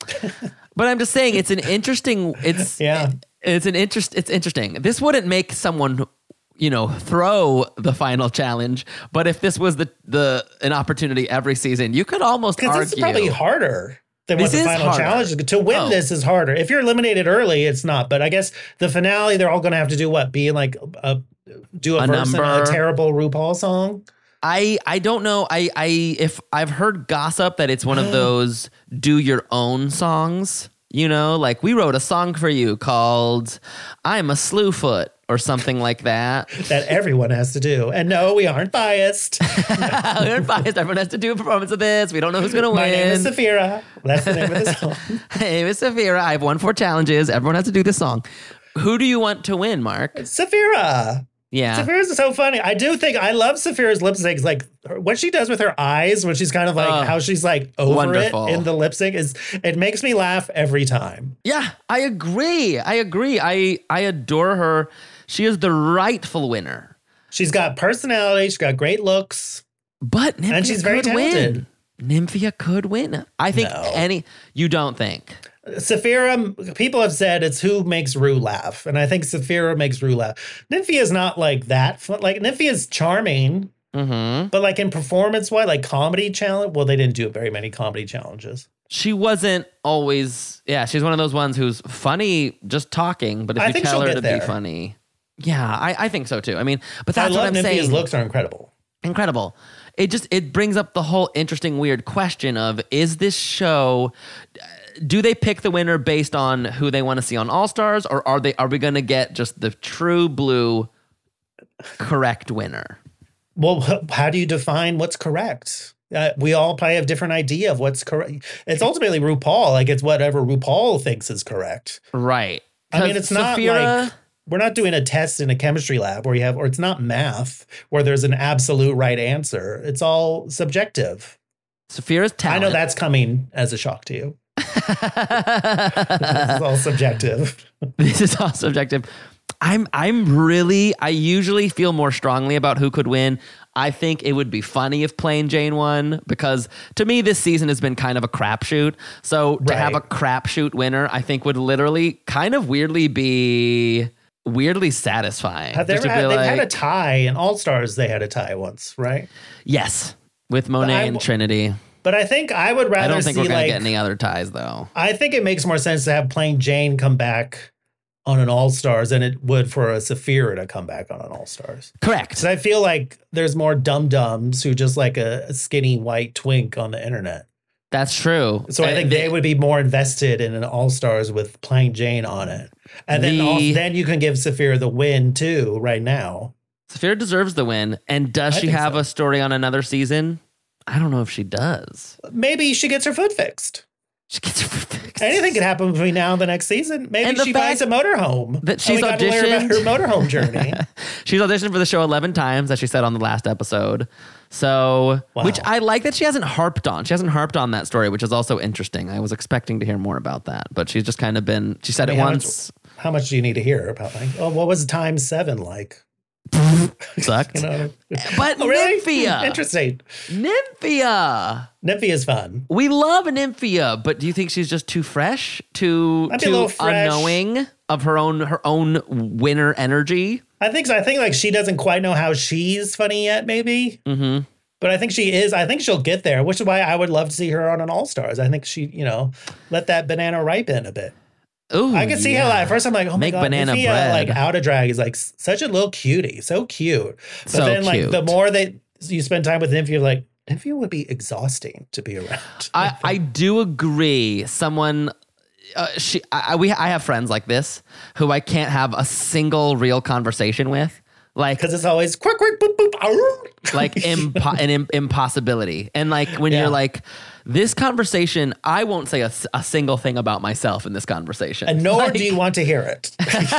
But I'm just saying it's an interesting, it's, Yeah. it's an interest, it's interesting. This wouldn't make someone, you know, throw the final challenge. But if this was the, the, an opportunity every season, you could almost Because argue. this is probably harder than what This the is final harder. challenge is. To win Oh. this is harder. If you're eliminated early, it's not. But I guess the finale, they're all going to have to do what? Be in like a, do a, A verse in a number. terrible RuPaul song? I I don't know. I I if I've heard gossip that it's one of those do your own songs. You know, like we wrote a song for you called "I'm a Slewfoot" or something like that. That everyone has to do. And no, we aren't biased. We're biased. Everyone has to do a performance of this. We don't know who's gonna win. My name is Saphira. That's the name of the song. Hey, Miss Saphira. I've won four challenges. Everyone has to do this song. Who do you want to win, Mark? Saphira. Yeah. Saphira's so funny. I do think I love Saphira's lip syncs. Like her- what she does with her eyes when she's kind of like Oh, how she's like over wonderful. it in the lip sync is it makes me laugh every time. Yeah, I agree. I agree. I I adore her. She is the rightful winner. She's got personality. She's got great looks. But Nymphia And she's very could talented. win. Nymphia could win. I think No. any. You don't think? Saphira, people have said it's who makes Rue laugh. And I think Saphira makes Rue laugh. Nymphia is not like that. fun- Like Nymphia is charming, Mm-hmm. but like in performance wise, like comedy challenge. Well, they didn't do very many comedy challenges. She wasn't always. Yeah, she's one of those ones who's funny just talking, but if I you think tell she'll her get to there. be funny, yeah, I, I think so too. I mean, but I that's what love I'm Nymphia's saying. looks are incredible. Incredible. It just it brings up the whole interesting, weird question of is this show? Do they pick the winner based on who they want to see on All Stars, or are they are we going to get just the true blue correct winner? Well, h- how do you define what's correct? Uh, we all probably have different idea of what's correct. It's ultimately RuPaul. Like it's whatever RuPaul thinks is correct. Right. I mean, 'Cause it's not Saphira- like we're not doing a test in a chemistry lab where you have, or it's not math where there's an absolute right answer. It's all subjective. Saphira's I talent. know that's coming as a shock to you. It's all subjective. This is all subjective. I'm I'm really I usually feel more strongly about who could win. I think it would be funny if Plain Jane won because to me this season has been kind of a crapshoot. So to have a Right. crapshoot winner, I think would literally kind of weirdly be weirdly satisfying. Have they Just ever to had, be they've had a like, tie in All Stars. They had a tie once, right? yes, with Monet I and w- Trinity. But I think I would rather I don't think see we're gonna like get any other ties though. I think it makes more sense to have Plain Jane come back on an All Stars than it would for a Saphira to come back on an All Stars. Correct. Because I feel like there's more dum dums who just like a, a skinny white twink on the internet. That's true. So I Uh, think the- they would be more invested in an All Stars with Plain Jane on it, and then The- also, then you can give Saphira the win too. Right now, Saphira deserves the win. And does I she think have so. a story on another season? I don't know if she does. maybe she gets her foot fixed. She gets her fixed. Anything could happen between now and the next season. Maybe And the she buys a fact motorhome. that And she's we got to learn about auditioned- her motorhome journey. She's auditioned for the show eleven times, as she said on the last episode. So, Wow. which I like that she hasn't harped on. She hasn't harped on that story, which is also interesting. I was expecting to hear more about that, but she's just kind of been, she said I mean, it how once. Much, how much do you need to hear about like, oh, what was time seven like? Sucked. You know? But Oh, really? Nymphia. Interesting. Nymphia. Nymphy is fun. We love Nymphia, but do you think she's just too fresh, too Might be a too little fresh. unknowing of her own her own winner energy? I think so. I think like she doesn't quite know how she's funny yet, maybe. Mm-hmm. But I think she is. I think she'll get there, which is why I would love to see her on an All Stars. I think she, you know, let that banana ripen a bit. Ooh, I could see yeah. how at first I'm like, oh Make my god, banana Nymphia, bread. like out of drag is like s- such a little cutie, so cute. But So then like cute. the more that you spend time with Nymphia, you're like Nymphia would be exhausting to be around. I, I do agree. Someone, uh, she, I, we, I have friends like this who I can't have a single real conversation with, like, Because it's always quick, quick, boop, boop, arr. like impo- an Im- impossibility. And like when Yeah. you're like, this conversation, I won't say a, s- a single thing about myself in this conversation. And nor Like, do you want to hear it.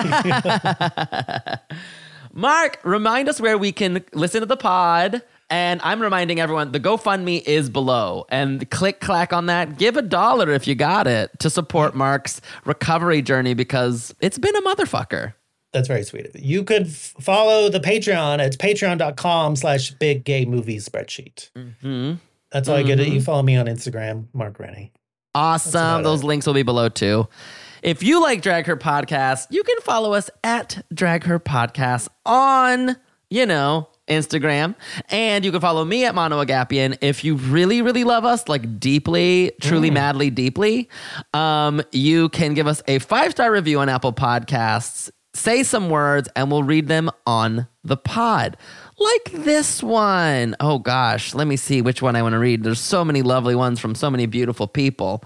Mark, remind us where we can listen to the pod. And I'm reminding everyone, the GoFundMe is below. And click, clack on that. Give a dollar if you got it to support Mark's recovery journey because it's been a motherfucker. That's very sweet of you. You could f- follow the Patreon. It's patreon.com slash big gay movie spreadsheet. Mm-hmm. That's all I get. You follow me on Instagram, Mark Rennie. Awesome. about Those it. links will be below too. If you like Drag Her Podcast, you can follow us at Drag Her Podcast on, you know, Instagram. And you can follow me at Mono Agapian. If you really, really love us, like deeply, truly, madly, deeply, um, you can give us a five-star review on Apple Podcasts. Say some words and we'll read them on the pod. Like this one. Oh gosh, let me see which one I want to read. There's so many lovely ones from so many beautiful people.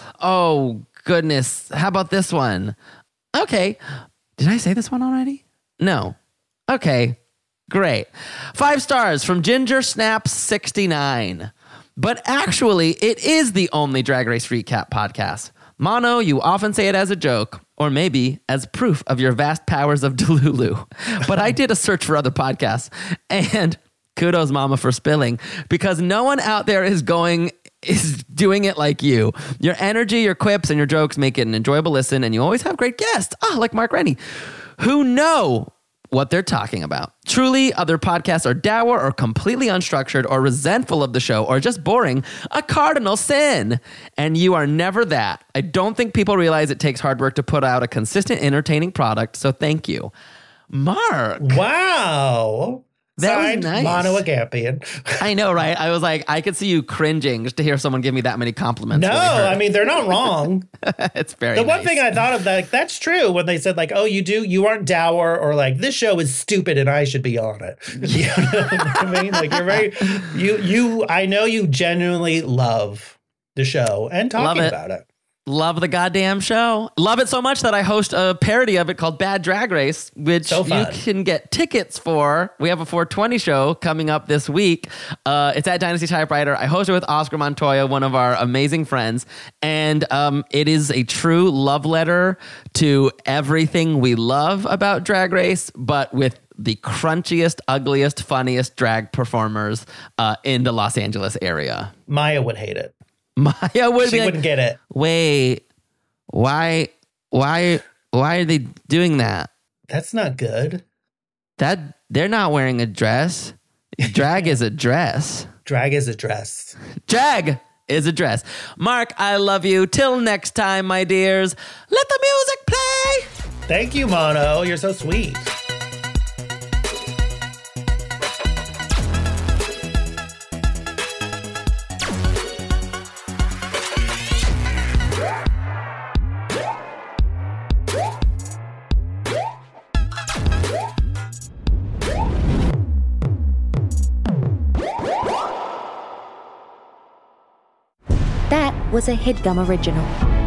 Oh goodness. How about this one? Okay. Did I say this one already? No. Okay. Great. Five stars from Ginger Snaps sixty-nine. But actually, it is the only Drag Race Recap podcast. Mono, you often say it as a joke, or maybe as proof of your vast powers of Delulu. But I did a search for other podcasts, and kudos, Mama, for spilling, because no one out there is going is doing it like you. Your energy, your quips, and your jokes make it an enjoyable listen, and you always have great guests, ah, like Mark Rennie, who know what they're talking about. Truly, other podcasts are dour or completely unstructured or resentful of the show or just boring, a cardinal sin. And you are never that. I don't think people realize it takes hard work to put out a consistent, entertaining product, so thank you. Mark. Wow. That was Signed, nice. Mono Agapian. I know, right? I was like, I could see you cringing just to hear someone give me that many compliments. No, really hurt. I mean, they're not wrong. it's very The one nice. thing I thought of, like, that's true when they said, like, oh, you do, you aren't dour, or like, this show is stupid and I should be on it. You know what I mean? Like, you're very, you, you, I know you genuinely love the show and talking it. about it. Love the goddamn show. Love it so much that I host a parody of it called Bad Drag Race, which So you fun. can get tickets for. We have a four twenty show coming up this week. Uh, it's at Dynasty Typewriter. I host it with Oscar Montoya, one of our amazing friends. And um, it is a true love letter to everything we love about Drag Race, but with the crunchiest, ugliest, funniest drag performers uh, in the Los Angeles area. Maya would hate it. Maya would She be like, wouldn't get it. wait, why, why, why are they doing that? That's not good. That they're not wearing a dress. Drag is a dress. Drag is a dress. Drag is a dress. Mark, I love you. Till next time, my dears. Let the music play. Thank you, Mono. You're so sweet. That was a HeadGum original.